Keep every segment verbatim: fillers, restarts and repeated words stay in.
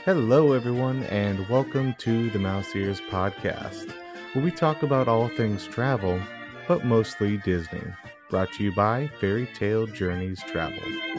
Hello, everyone, and welcome to the Mouse Ears Podcast, where we talk about all things travel, but mostly Disney. Brought to you by Fairy Tale Journeys Travel.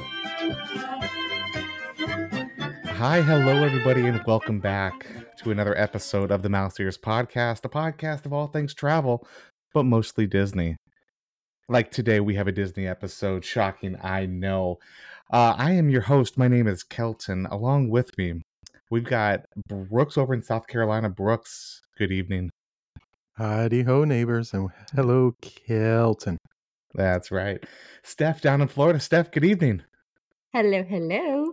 Hi, hello, everybody, and welcome back to another episode of the Mouse Ears Podcast, a podcast of all things travel, but mostly Disney. Like today, we have a Disney episode. Shocking, I know. Uh, I am your host. My name is Kelton. Along with me, we've got Brooks over in South Carolina. Brooks, good evening. Howdy ho, neighbors, and hello, Kelton. That's right. Steph down in Florida. Steph, good evening. Hello, hello.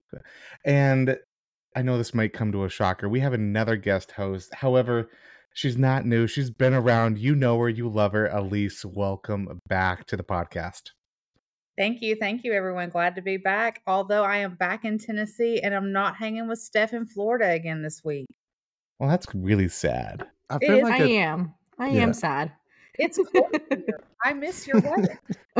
And I know this might come to a shocker. We have another guest host. However, she's not new. She's been around. You know her. You love her. Elise, welcome back to the podcast. Thank you. Thank you, everyone. Glad to be back. Although I am back in Tennessee and I'm not hanging with Steph in Florida again this week. Well, that's really sad. I It feel is- like I it- am. I Yeah. am sad. It's cold here. I miss your weather.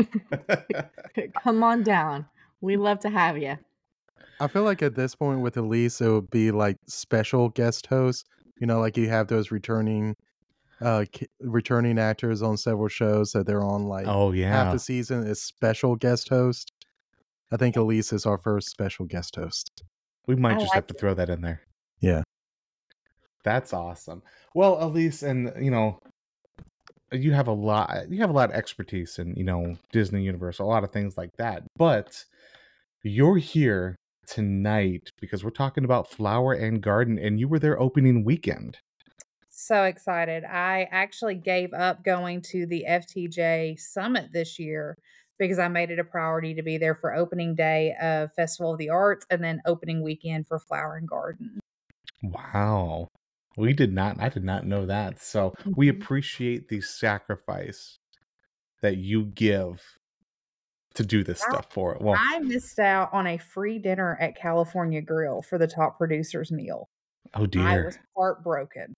Come on down. We love to have you. I feel like at this point with Elise, it would be like special guest host. You know, like you have those returning, uh, ki- returning actors on several shows that they're on like Oh, half yeah. the season is special guest host. I think Elise is our first special guest host. We might I just like have to throw that in there. Yeah. That's awesome. Well, Elise, and you know, you have a lot you have a lot of expertise in, you know, Disney Universe, a lot of things like that. But you're here tonight because we're talking about Flower and Garden, and you were there opening weekend. So excited. I actually gave up going to the F T J Summit this year because I made it a priority to be there for opening day of Festival of the Arts and then opening weekend for Flower and Garden. Wow. We did not I did not know that. So we Mhm. appreciate the sacrifice that you give to do this I- stuff for it. Well, I missed out on a free dinner at California Grill for the top producer's meal. oh I dear. was heartbroken.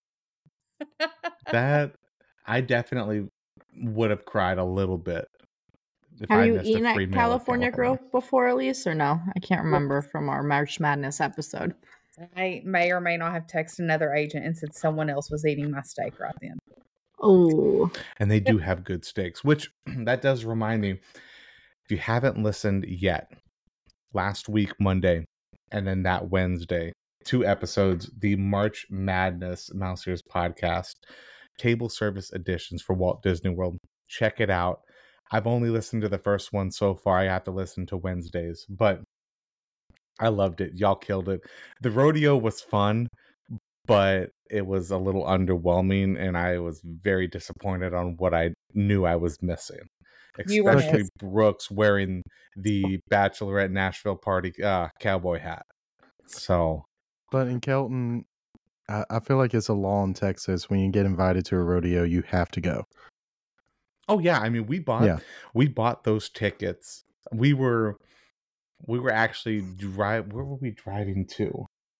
That I definitely would have cried a little bit if Have I you missed a eaten free at meal at California Grill before, Elise, or no? I can't remember from our March Madness episode. I may or may not have texted another agent and said someone else was eating my steak right then. Oh, And they do have good steaks, which that does remind me, if you haven't listened yet, last week Monday and then that Wednesday, two episodes, the March Madness Mouse Ears podcast, table service editions for Walt Disney World. Check it out. I've only listened to the first one so far. I have to listen to Wednesdays, but I loved it. Y'all killed it. The rodeo was fun, but it was a little underwhelming, and I was very disappointed on what I knew I was missing. You were Especially missing. Brooks wearing the Bachelorette Nashville party uh, cowboy hat. So, But in Kelton, I, I feel like it's a law in Texas. When you get invited to a rodeo, you have to go. oh yeah, I mean, we bought Yeah. we bought those tickets. We were we were actually drive. Where were we driving to?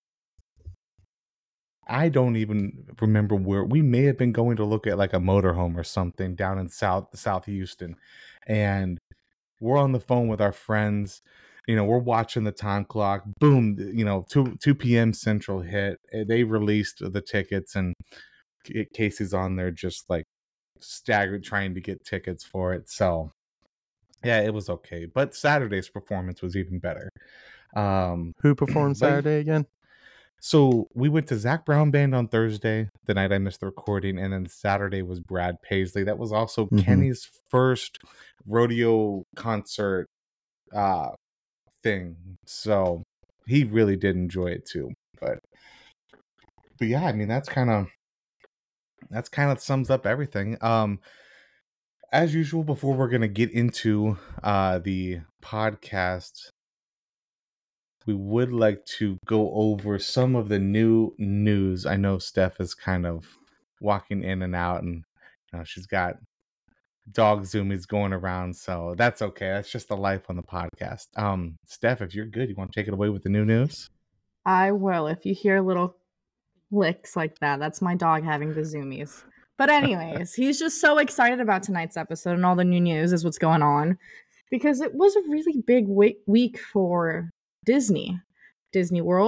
I don't even remember where. We may have been going to look at like a motorhome or something down in South South Houston, and we're on the phone with our friends. You know, we're watching the time clock. Boom, you know, two two p.m. Central hit. Eh, They released the tickets, and K- Casey's on there just like staggered trying to get tickets for it. So yeah, it was okay. But Saturday's performance was even better. Um, Who performed But- Saturday again? so we went to Zach Brown Band on Thursday, the night I missed the recording, and then Saturday was Brad Paisley. That was also Mhm. Kenny's first rodeo concert uh thing. So he really did enjoy it too. But but yeah, I mean that's kind of that's kind of sums up everything. Um as usual, before we're gonna get into uh the podcast, we would like to go over some of the new news. I know Steph is kind of walking in and out, and you know, she's got dog zoomies going around, so that's okay. That's just the life on the podcast. Um, Steph, if you're good, you want to take it away with the new news? I will. If you hear little licks like that, that's my dog having the zoomies. But anyways, he's just so excited about tonight's episode and all the new news is what's going on because it was a really big week week for Disney. Disney World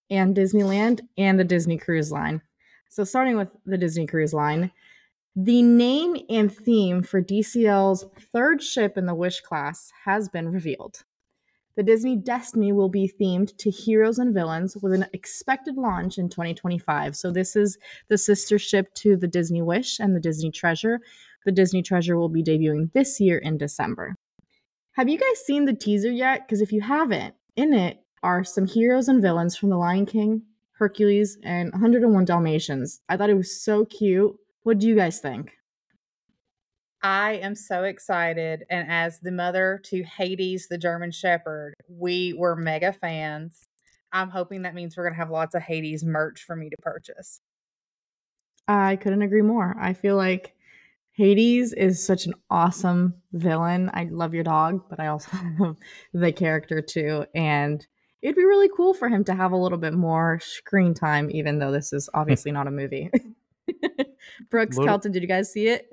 and Disneyland, and the Disney Cruise Line. So starting with the Disney Cruise Line, the name and theme for D C L's third ship in the Wish class has been revealed. The Disney Destiny will be themed to heroes and villains with an expected launch in twenty twenty-five. So this is the sister ship to the Disney Wish and the Disney Treasure. The Disney Treasure will be debuting this year in December. Have you guys seen the teaser yet? Because if you haven't, in it are some heroes and villains from The Lion King, Hercules, and one oh one Dalmatians. I thought it was so cute. What do you guys think? I am so excited. And as the mother to Hades, the German Shepherd, we were mega fans. I'm hoping that means we're going to have lots of Hades merch for me to purchase. I couldn't agree more. I feel like Hades is such an awesome villain. I love your dog, but I also love the character too. And it'd be really cool for him to have a little bit more screen time, even though this is obviously not a movie. Brooks, Little- Kelton, did you guys see it?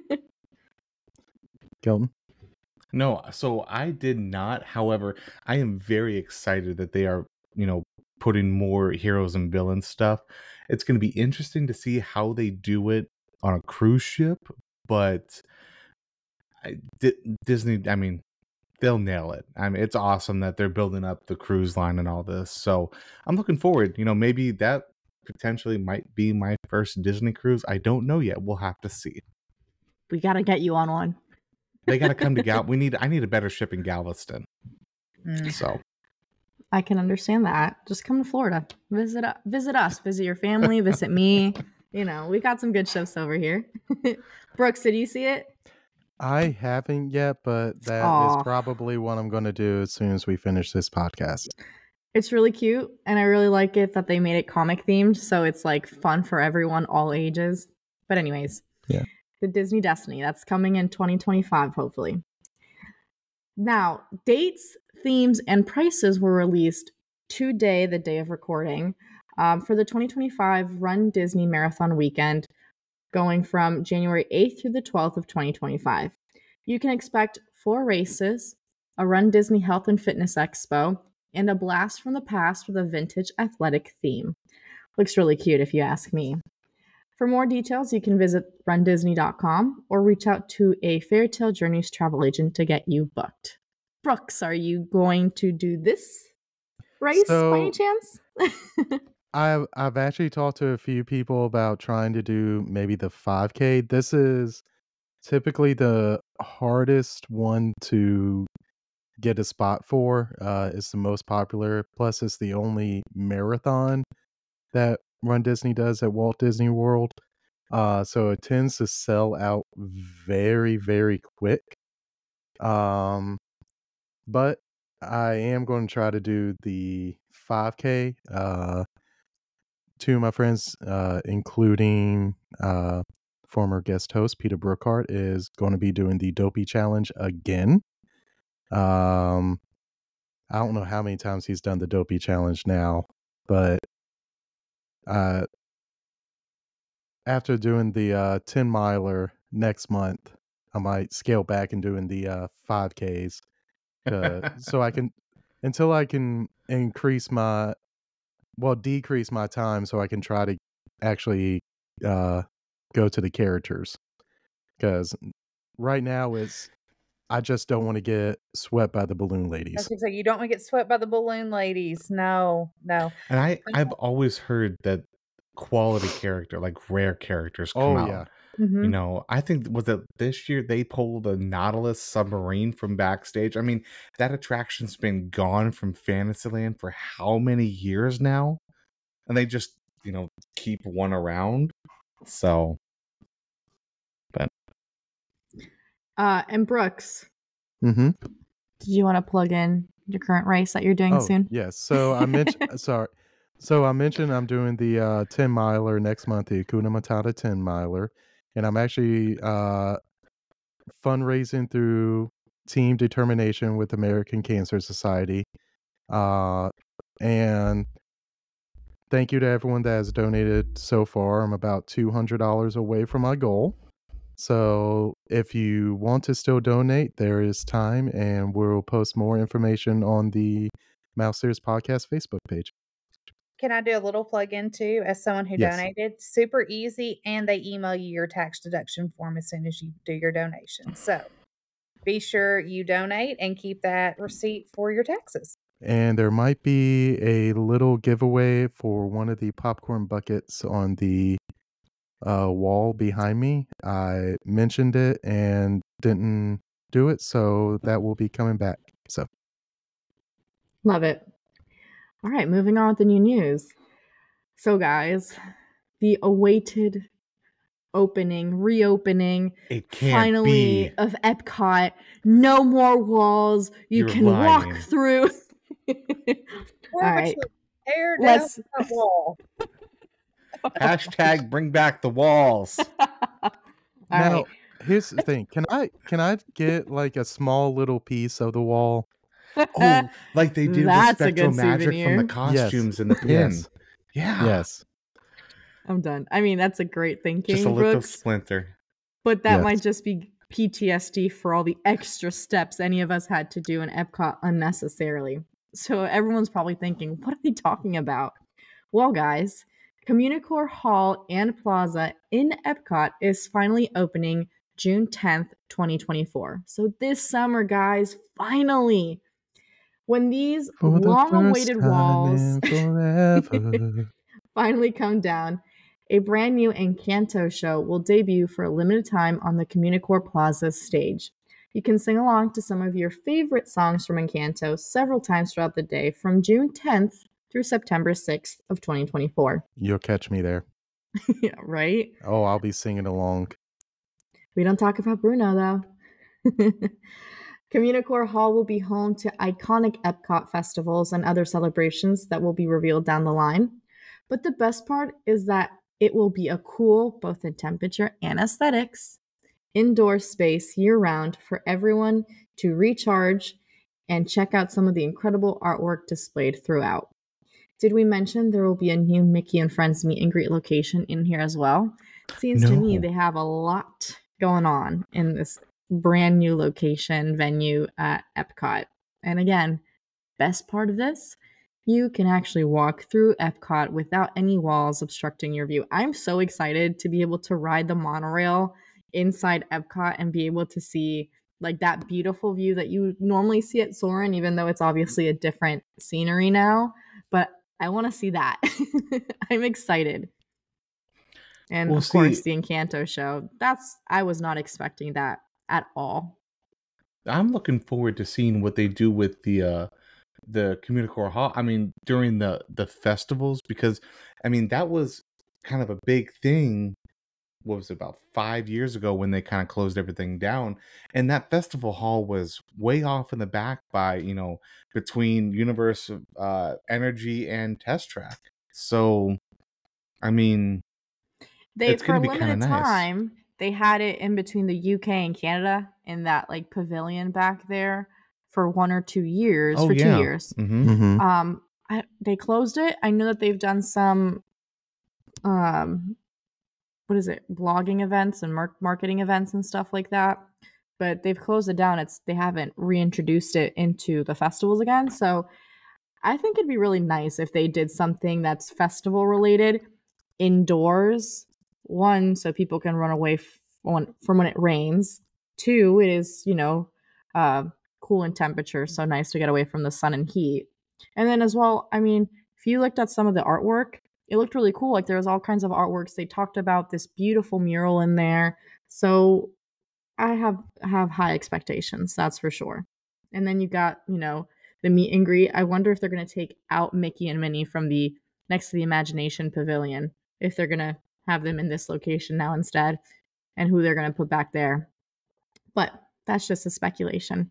Kelton? No, so I did not. However, I am very excited that they are, you know, putting more heroes and villains stuff. It's going to be interesting to see how they do it on a cruise ship, but I, Di- Disney, I mean, they'll nail it. I mean, it's awesome that they're building up the cruise line and all this. So I'm looking forward. You know, maybe that potentially might be my first Disney cruise. I don't know yet. We'll have to see. We got to get you on one. They got to come to Gal. We need. I need a better ship in Galveston. Mm. So I can understand that. Just come to Florida. Visit uh, visit us. Visit your family. Visit me. You know, we got some good shows over here. Brooks, did you see it? I haven't yet, but that Aw. is probably what I'm going to do as soon as we finish this podcast. It's really cute, and I really like it that they made it comic themed, so it's like fun for everyone, all ages. But anyways, Yeah. the Disney Destiny, that's coming in twenty twenty-five, hopefully. Now, dates, themes, and prices were released today, the day of recording, um, for the twenty twenty-five Run Disney Marathon Weekend, going from January eighth through the twelfth of twenty twenty-five. You can expect four races, a Run Disney Health and Fitness Expo, and a blast from the past with a vintage athletic theme. Looks really cute if you ask me. For more details, you can visit run disney dot com or reach out to a Fairytale Journeys travel agent to get you booked. Brooks, are you going to do this race by any So- chance? I've I've actually talked to a few people about trying to do maybe the five K. This is typically the hardest one to get a spot for. Uh, it's the most popular. Plus, it's the only marathon that Run Disney does at Walt Disney World. Uh, so it tends to sell out very, very quick. Um, but I am going to try to do the five K. Uh, two of my friends, uh, including uh, former guest host Peter Brookhart, is going to be doing the Dopey Challenge again. Um, I don't know how many times he's done the Dopey Challenge now, but uh, after doing the uh, ten miler next month, I might scale back and doing the uh, five Ks. Uh, so I can, until I can increase my, well, decrease my time so I can try to actually uh, go to the characters. Because right now it's, I just don't want to get swept by the balloon I was ladies. gonna say, you don't want to get swept by the balloon ladies. No, no. And I, I've always heard that quality character, like rare characters, come Oh, out. yeah. Mhm. You know, I think was it this year they pulled a Nautilus submarine from backstage. I mean, that attraction's been gone from Fantasyland for how many years now? And they just, you know, keep one around. So, but Uh, and Brooks, Mm-hmm. did you want to plug in your current race that you're doing Oh, soon? yes. So I mentioned, sorry. So I mentioned I'm doing the uh, ten miler next month, the Hakuna Matata ten miler. And I'm actually uh, fundraising through Team Determination with American Cancer Society. Uh, and thank you to everyone that has donated so far. I'm about two hundred dollars away from my goal. So if you want to still donate, there is time, and we'll post more information on the Mouse Series Podcast Facebook page. can I do a little plug in too as someone who Yes. donated? Super easy, and they email you your tax deduction form as soon as you do your donation. So be sure you donate and keep that receipt for your taxes. And there might be a little giveaway for one of the popcorn buckets on the uh, wall behind me. I mentioned it and didn't do it, so that will be coming back. So Love it. All right, moving on with the new news. So, guys, the awaited opening, reopening, It can't finally be. of Epcot. No more walls. You You're can lying. walk through. All right, Actually, tear down let's. that wall. Hashtag bring back the walls. All now right. here's the thing. Can I can I get like a small little piece of the wall? Oh, like they did with That's a Spectral good Magic from souvenir. the costumes and the pin. Yes. Yeah. Yes. I'm done. I mean, that's a great thinking, Just a little Brooks. splinter. But that Yes. might just be P T S D for all the extra steps any of us had to do in Epcot unnecessarily. So everyone's probably thinking, what are they talking about? Well, guys, Communicore Hall and Plaza in Epcot is finally opening June tenth, twenty twenty-four. So this summer, guys, finally, when these For the long-awaited first time walls in forever. finally come down, a brand new Encanto show will debut for a limited time on the Communicore Plaza stage. You can sing along to some of your favorite songs from Encanto several times throughout the day from June tenth through September sixth of twenty twenty-four. You'll catch me there. Yeah, right? Oh, I'll be singing along. We don't talk about Bruno, though. Communicore Hall will be home to iconic Epcot festivals and other celebrations that will be revealed down the line. But the best part is that it will be a cool, both in temperature and aesthetics, indoor space year-round for everyone to recharge and check out some of the incredible artwork displayed throughout. Did we mention there will be a new Mickey and Friends meet and greet location in here as well? Seems to me No. they have a lot going on in this brand new location venue at Epcot. And again, best part of this, you can actually walk through Epcot without any walls obstructing your view. I'm so excited to be able to ride the monorail inside Epcot and be able to see like that beautiful view that you normally see at Soarin', even though it's obviously a different scenery now. But I want to see that. I'm excited. And Well, of course, see- the Encanto show. That's I was not expecting that at all. I'm looking forward to seeing what they do with the uh the Communicore Hall. I mean, during the the festivals, because I mean that was kind of a big thing. What was it, about five years ago when they kind of closed everything down, and that festival hall was way off in the back by you know between Universe uh, Energy and Test Track. So, I mean, They It's for a gonna be kinda limited nice. time, they had it in between the U K and Canada in that like pavilion back there for one or two years. oh for yeah, two years. hmm Mm-hmm. Um, I, they closed it. I know that they've done some, um, what is it, blogging events and mar- marketing events and stuff like that. But they've closed it down. It's they haven't reintroduced it into the festivals again. So I think it'd be really nice if they did something that's festival related indoors. One, so people can run away f- on- from when it rains. Two, it is, you know, uh, cool in temperature, so nice to get away from the sun and heat. And then as well, I mean, if you looked at some of the artwork, it looked really cool. Like there was all kinds of artworks. They talked about this beautiful mural in there. So I have have high expectations, that's for sure. And then you got, you know, the meet and greet. I wonder if they're going to take out Mickey and Minnie from the next to the Imagination Pavilion, if they're going to have them in this location now instead, and who they're going to put back there. But that's just a speculation.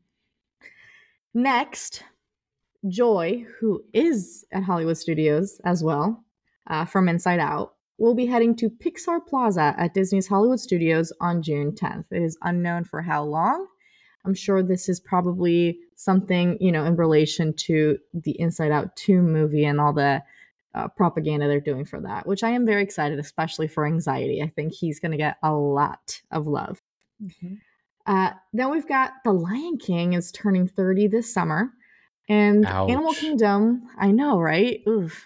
Next, Joy, who is at Hollywood Studios as well, uh, from Inside Out, will be heading to Pixar Plaza at Disney's Hollywood Studios on June tenth. It is unknown for how long. I'm sure this is probably something, you know, in relation to the Inside Out two movie and all the uh, propaganda they're doing for that, which I am very excited, especially for Anxiety. I think he's going to get a lot of love. Mhm. Uh, then we've got The Lion King is turning thirty this summer. And Animal Ouch. Kingdom, I know, right? Oof.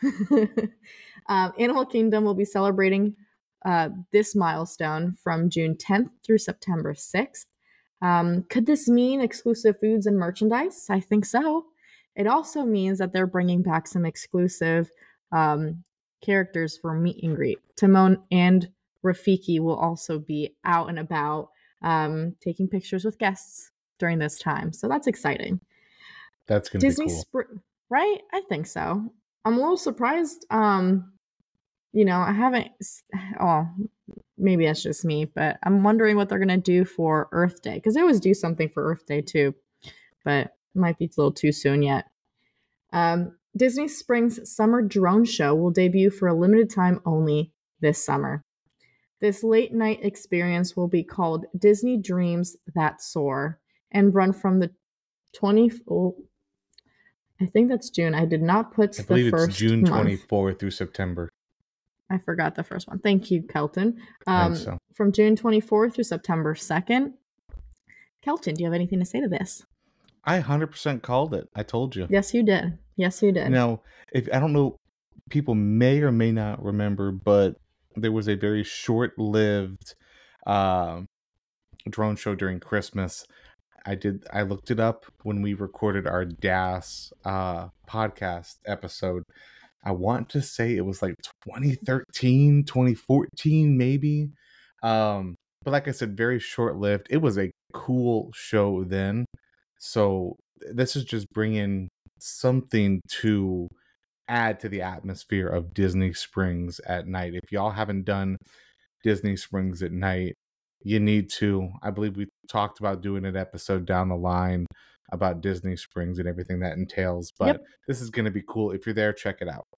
um, Animal Kingdom will be celebrating uh, this milestone from June tenth through September sixth. Um, could this mean exclusive foods and merchandise? I think so. It also means that they're bringing back some exclusive um, characters for meet and greet. Timon and Rafiki will also be out and about um, taking pictures with guests during this time. So that's exciting. That's gonna Disney be cool. Spr- right? I think so. I'm a little surprised. Um, you know, I haven't. Oh, maybe that's just me, but I'm wondering what they're gonna do for Earth Day because they always do something for Earth Day too, but it might be a little too soon yet. Um, Disney Springs Summer Drone Show will debut for a limited time only this summer. This late night experience will be called Disney Dreams That Soar and run from the twentieth. Oh, I think that's June. I did not put I the believe first it's June month. twenty-fourth through September. I forgot the first one. Thank you, Kelton. I Um, think so. From June twenty-fourth through September second. Kelton, do you have anything to say to this? I one hundred percent called it. I told you. Yes, you did. Yes, you did. Now, if I don't know, people may or may not remember, but there was a very short-lived uh, drone show during Christmas. I did. I looked it up when we recorded our D A S uh, podcast episode. I want to say it was like twenty thirteen, twenty fourteen, maybe. Um, but like I said, very short-lived. It was a cool show then. So this is just bringing something to add to the atmosphere of Disney Springs at night. If y'all haven't done Disney Springs at night, you need to. I believe we talked about doing an episode down the line about Disney Springs and everything that entails. But Yep. this is going to be cool. If you're there, check it out.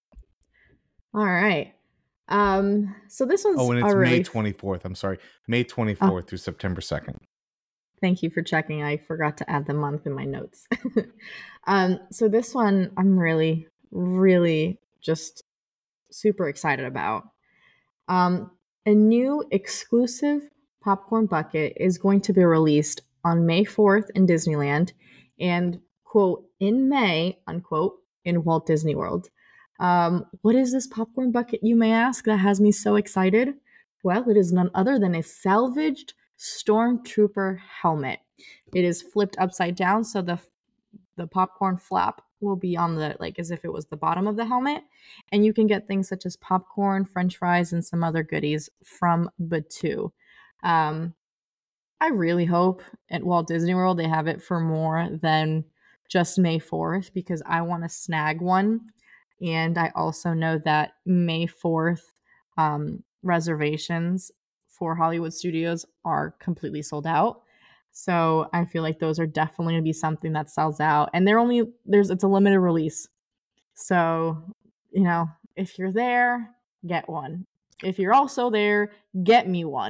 All right. Um, so this one's Oh, and it's a really May twenty-fourth. I'm sorry. May twenty-fourth through September second. Thank you for checking. I forgot to add the month in my notes. um, so this one I'm really, really just super excited about. Um, a new exclusive popcorn bucket is going to be released on May fourth in Disneyland and, quote, in May, unquote, in Walt Disney World. Um, what is this popcorn bucket, you may ask, that has me so excited? Well, it is none other than a salvaged Stormtrooper helmet. It is flipped upside down, so the the popcorn flap will be on the, like, as if it was the bottom of the helmet, and you can get things such as popcorn, french fries, and some other goodies from Batuu. Um, I really hope at Walt Disney World they have it for more than just May fourth because I want to snag one. And I also know that May fourth um, reservations for Hollywood Studios are completely sold out. So I feel like those are definitely going to be something that sells out. And they're only, there's, it's a limited release. So, you know, if you're there, get one. If you're also there, get me one.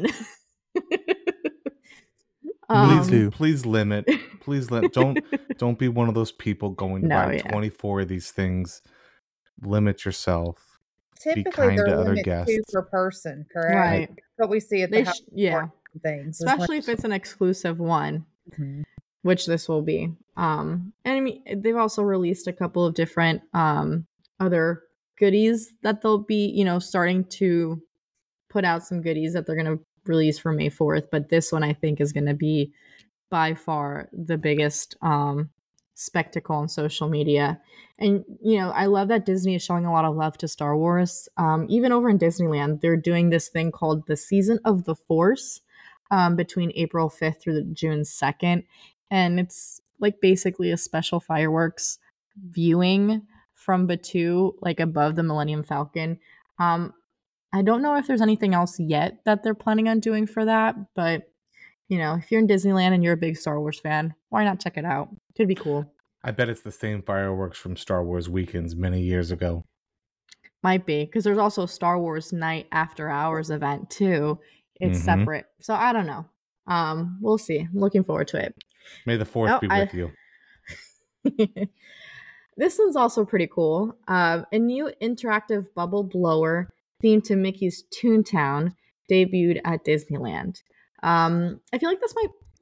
Please, Um, do. please limit. Please let. Don't don't be one of those people going to No, buy yeah. twenty-four of these things. Limit yourself. Typically, kind they're to other limit two guests. per person, correct? Right. That's what we see at the They house sh- yeah. things. is Especially if it's an exclusive one, Mhm. which this will be. Um, and I mean, they've also released a couple of different um, other goodies that they'll be, you know, starting to put out some goodies that they're going to release for May fourth. But this one, I think, is going to be by far the biggest um, spectacle on social media. And, you know, I love that Disney is showing a lot of love to Star Wars. Um, even over in Disneyland, they're doing this thing called the Season of the Force um, between April fifth through June second. And it's like basically a special fireworks viewing from Batuu, like above the Millennium Falcon. Um, I don't know if there's anything else yet that they're planning on doing for that, but you know, if you're in Disneyland and you're a big Star Wars fan, why not check it out? Could be cool. I bet it's the same fireworks from Star Wars Weekends many years ago. Might be, because there's also a Star Wars Night After Hours event too. It's Mhm. separate. So I don't know. Um, we'll see. I'm looking forward to it. May the fourth Oh, be I- with you. This one's also pretty cool. Uh, a new interactive bubble blower themed to Mickey's Toontown debuted at Disneyland. Um, I feel like this might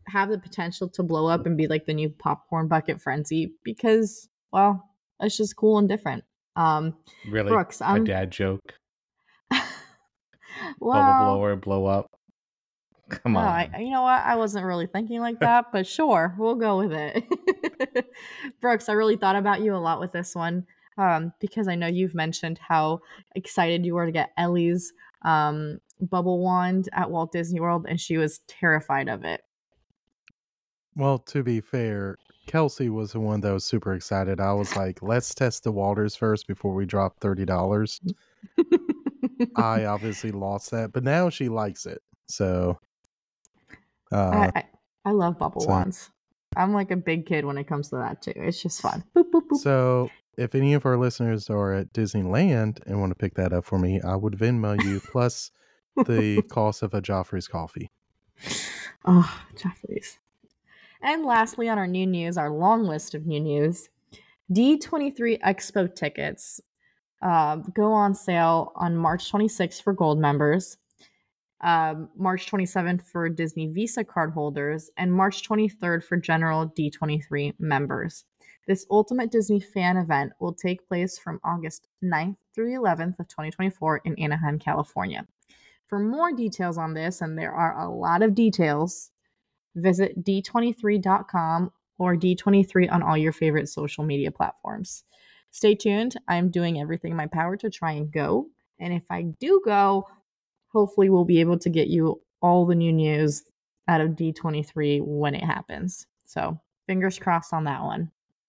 have the potential to blow up and be like the new popcorn bucket frenzy because, well, it's just cool and different. Um, Really? Brooks, A I'm dad joke? Bubble well. blower, blow up. Come Oh, I, on. you know what? I wasn't really thinking like that, but sure, we'll go with it. Brooks, I really thought about you a lot with this one um, because I know you've mentioned how excited you were to get Ellie's um, bubble wand at Walt Disney World, and she was terrified of it. Well, to be fair, Kelsey was the one that was super excited. I was like, let's test the waters first before we drop thirty dollars. I obviously lost that, but now she likes it. So, uh, I, I I love bubble so, wands. I'm like a big kid when it comes to that too. It's just fun. Boop, boop, boop. so if any of our listeners are at Disneyland and want to pick that up for me, I would Venmo you plus the cost of a Joffrey's coffee. Oh, Jeffries. And lastly, on our new news, our long list of new news, D twenty-three Expo tickets uh, go on sale on March twenty-sixth for gold members, um, March twenty-seventh for Disney Visa card holders, and March twenty-third for general D twenty-three members. This Ultimate Disney fan event will take place from August ninth through eleventh of twenty twenty-four in Anaheim, California. For more details on this, and there are a lot of details, visit d twenty-three dot com or D twenty-three on all your favorite social media platforms. Stay tuned. I'm doing everything in my power to try and go. And if I do go, hopefully we'll be able to get you all the new news out of D twenty-three when it happens. So fingers crossed on that one.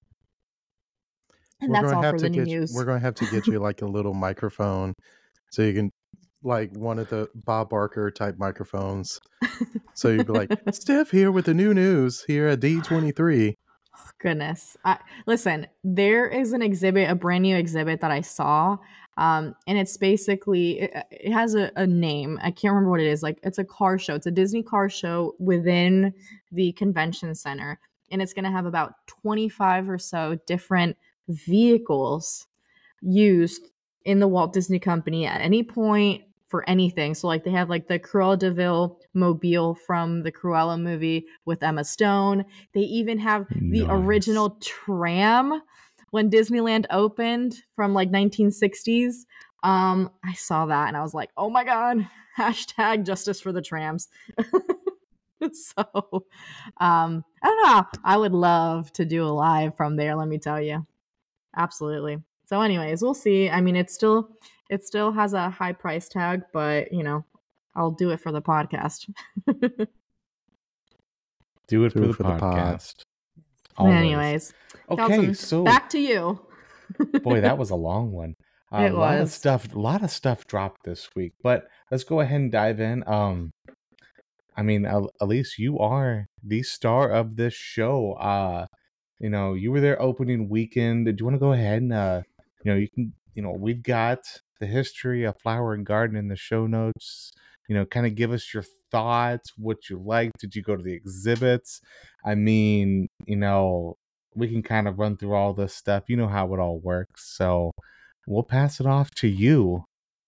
And we're that's gonna all have for to the new get you, news. we're gonna have to get you like a little microphone so you can like one of the Bob Barker type microphones. So you'd be like, Steph here with the new news here at D twenty-three. Goodness. I, listen, there is an exhibit, a brand new exhibit that I saw. Um, and it's basically, it, it has a, a name. I can't remember what it is. Like, it's a car show. It's a Disney car show within the convention center. And it's going to have about twenty-five or so different vehicles used in the Walt Disney Company at any point for anything. So like they have like the Cruella de Vil mobile from the Cruella movie with Emma Stone. They even have the Nice. original tram when Disneyland opened from like nineteen sixties. Um, I saw that and I was like, oh my God, hashtag justice for the trams. So um, I don't know. I would love to do a live from there, let me tell you. Absolutely. So anyways, we'll see. I mean, it's still it still has a high price tag, but you know, I'll do it for the podcast. Do it Do for it the for the pod. podcast. Always. Anyways, Okay, Kelton, so back to you. boy, that was a long one. Uh, It a lot of was. stuff. A lot of stuff dropped this week, but let's go ahead and dive in. Um, I mean, Al- Elise, you are the star of this show. Uh, you know, you were there opening weekend. Do you want to go ahead and, uh, you know, you can, you know, we've got the history of Flower and Garden in the show notes. You know, kind of give us your thoughts, what you liked. Did you go to the exhibits? I mean, you know, we can kind of run through all this stuff. You know how it all works. So we'll pass it off to you.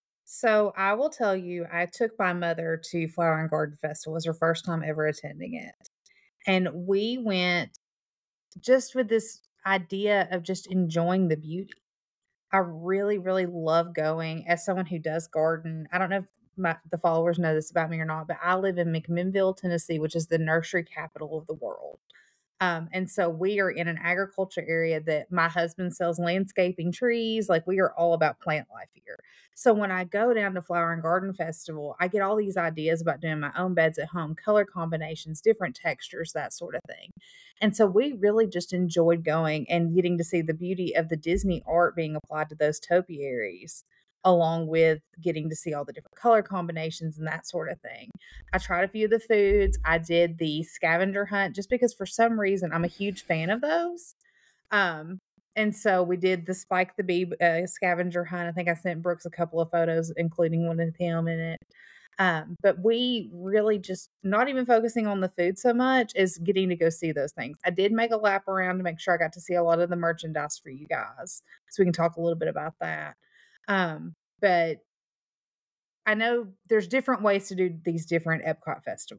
So I will tell you, I took my mother to Flower and Garden Festival. It was her first time ever attending it. And we went just with this idea of just enjoying the beauty. I really, really love going as someone who does garden. I don't know if my, the followers know this about me or not, but I live in McMinnville, Tennessee, which is the nursery capital of the world. Um, and so we are in an agriculture area that my husband sells landscaping trees. Like we are all about plant life here. So when I go down to Flower and Garden Festival, I get all these ideas about doing my own beds at home, color combinations, different textures, that sort of thing. And so we really just enjoyed going and getting to see the beauty of the Disney art being applied to those topiaries, along with getting to see all the different color combinations and that sort of thing. I tried a few of the foods. I did the scavenger hunt just because for some reason I'm a huge fan of those. Um, and so we did the Spike the Bee uh, scavenger hunt. I think I sent Brooks a couple of photos, including one of him in it. Um, but we really just not even focusing on the food so much as getting to go see those things. I did make a lap around to make sure I got to see a lot of the merchandise for you guys. So we can talk a little bit about that. Um, but I know there's different ways to do these different Epcot festivals.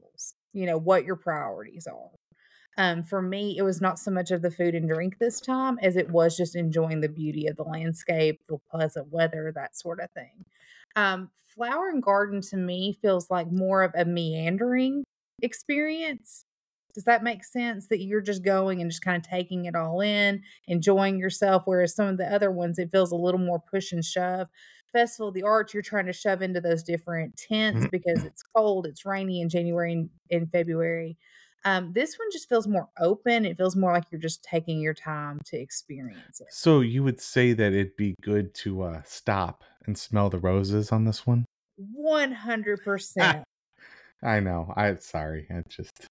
you know, what your priorities are. Um, for me, it was not so much of the food and drink this time as it was just enjoying the beauty of the landscape, the pleasant weather, that sort of thing. Um, flower and garden to me feels like more of a meandering experience. Does that make sense? That you're just going and just kind of taking it all in, enjoying yourself, whereas some of the other ones, it feels a little more push and shove. Festival of the Arts, you're trying to shove into those different tents because it's cold, it's rainy in January and in February. Um, this one just feels more open. It feels more like you're just taking your time to experience it. So you would say that it'd be good to uh, stop and smell the roses on this one? one hundred percent. I know. I sorry. I just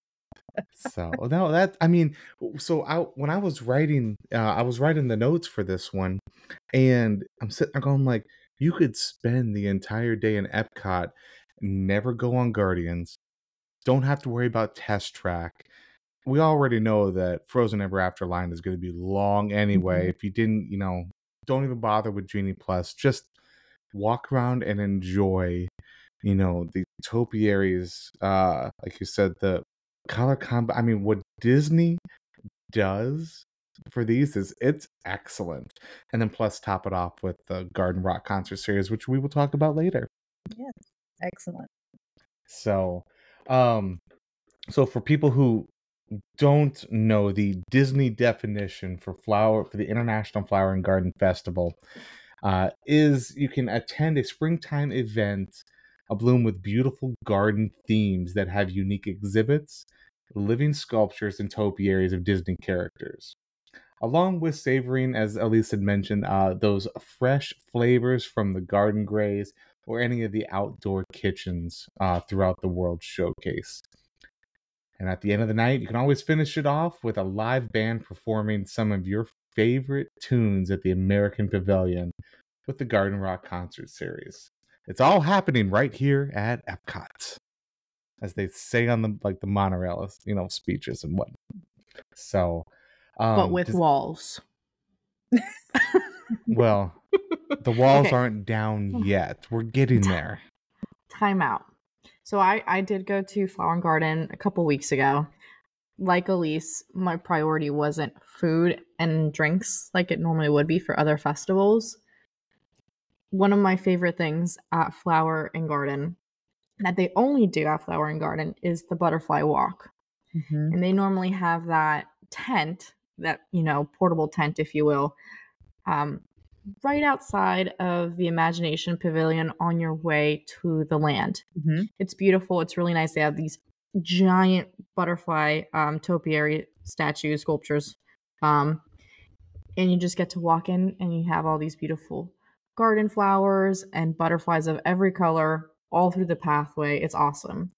so no that I mean so I when I was writing uh, I was writing the notes for this one, and I'm sitting there going like, you could spend the entire day in Epcot, never go on Guardians, don't have to worry about Test Track. We already know that Frozen Ever After line is going to be long anyway. Mhm. If you didn't, you know, don't even bother with Genie Plus. Just walk around and enjoy, you know, the topiaries. Uh, like you said, the color combo. I mean, what Disney does for these is it's excellent. And then plus top it off with the Garden Rock concert series, which we will talk about later. Yes, excellent. So, um, so for people who don't know the Disney definition for flower for the International Flower and Garden Festival, uh, is you can attend a springtime event abloom with beautiful garden themes that have unique exhibits, living sculptures, and topiaries of Disney characters, along with savoring, as Elise had mentioned, uh, those fresh flavors from the garden grays or any of the outdoor kitchens uh, throughout the World Showcase. And at the end of the night, you can always finish it off with a live band performing some of your favorite tunes at the American Pavilion with the Garden Rock concert series. It's all happening right here at Epcot, as they say on the like the monorail, you know, speeches and whatnot. So, um, but with does, walls. well, the walls Okay. aren't down yet. We're getting there. Time out. So I, I did go to Flower and Garden a couple weeks ago. Like Elise, my priority wasn't food and drinks like it normally would be for other festivals. One of my favorite things at Flower and Garden that they only do at Flower and Garden is the butterfly walk. Mhm. And they normally have that tent, that, you know, portable tent, if you will, um, right outside of the Imagination Pavilion on your way to the land. Mhm. It's beautiful. It's really nice. They have these giant butterfly um, topiary statues, sculptures. Um, and you just get to walk in and you have all these beautiful garden flowers and butterflies of every color all through the pathway. It's awesome.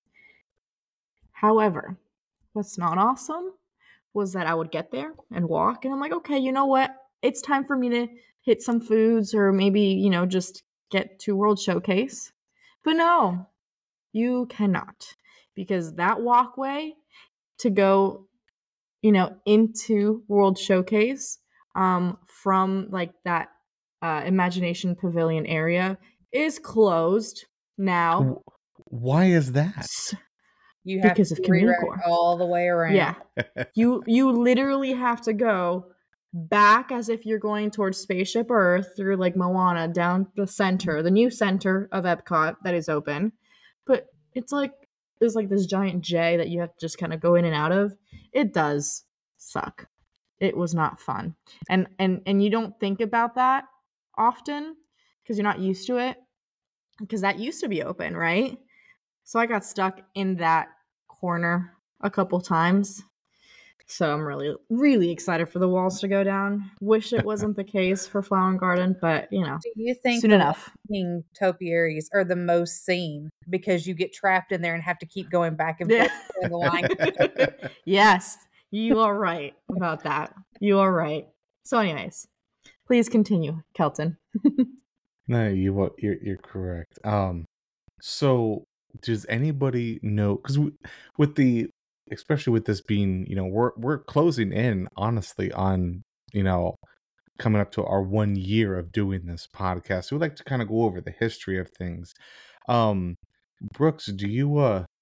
However, what's not awesome was that I would get there and walk, and I'm like, okay, you know what? It's time for me to hit some foods or maybe, you know, just get to World Showcase. But no, you cannot, because that walkway to go, you know, into World Showcase um, from like that uh, Imagination Pavilion area is closed now. Why is that? S- You have Because to of Community reroute Core. all the way around. Yeah. You you literally have to go back as if you're going towards Spaceship Earth through like Moana down the center, the new center of Epcot that is open. But it's like there's like this giant J that you have to just kind of go in and out of. It does suck. It was not fun. And and and you don't think about that often because you're not used to it, because that used to be open, right? So I got stuck in that corner a couple times. So I'm really, really excited for the walls to go down. Wish it wasn't the case for Flower and Garden, but you know, Do you think soon the enough. walking topiaries are the most seen because you get trapped in there and have to keep going back and Yeah. forth in the line? Yes, you are right about that. You are right. So, anyways, please continue, Kelton. No, you wa- you're you're correct. Um, so does anybody know? Because with the, especially with this being, you know, we're we're closing in honestly on, you know, coming up to our one year of doing this podcast. So we'd like to kind of go over the history of things. Um, Brooks, do you uh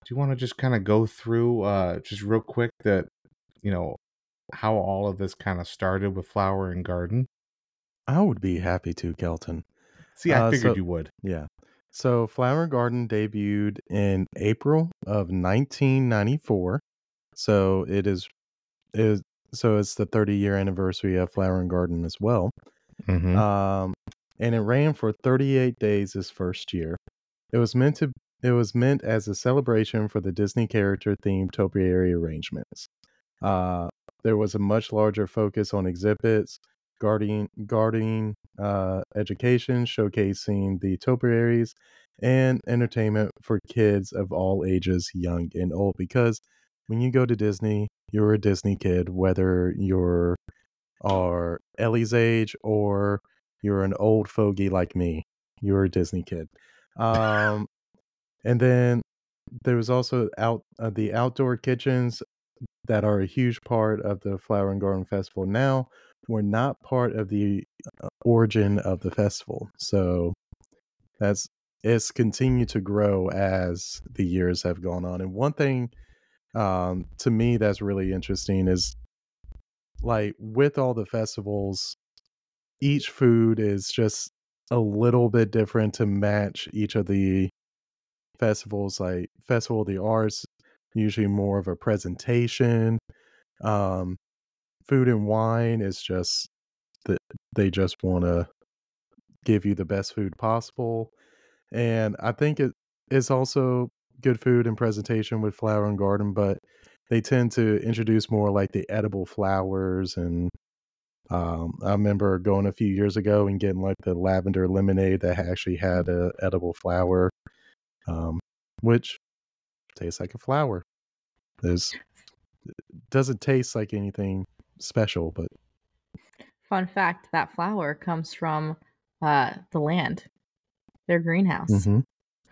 you want to just kind of go through, uh, just real quick, that you know how all of this kind of started with Flower and Garden? I would be happy to, Kelton. See, I Uh, figured so you would. yeah, so Flower Garden debuted in April of nineteen ninety-four. So it is is so it's the thirty year anniversary of Flower and Garden as well. Mm-hmm. Um, and it ran for thirty-eight days this first year. It was meant to it was meant as a celebration for the Disney character themed topiary arrangements. Uh, there was a much larger focus on exhibits, guarding guarding uh, education, showcasing the topiaries, and entertainment for kids of all ages, young and old. Because when you go to Disney, you're a Disney kid, whether you're are Ellie's age or you're an old fogey like me. You're a Disney kid. Um, and then there was also out uh, the outdoor kitchens that are a huge part of the Flower and Garden Festival now were not part of the uh, origin of the festival. So that's it's continued to grow as the years have gone on. And one thing um, to me that's really interesting is like with all the festivals, each food is just a little bit different to match each of the festivals. Like Festival of the Arts, usually more of a presentation. Um, Food and Wine is just that they just want to give you the best food possible, and I think it is also good food and presentation with Flower and Garden, but they tend to introduce more like the edible flowers. And um, I remember going a few years ago and getting like the lavender lemonade that actually had a edible flower, um, which tastes like a flower. There's doesn't taste like anything special, but Fun fact, that flower comes from uh, the land, their greenhouse. mhm.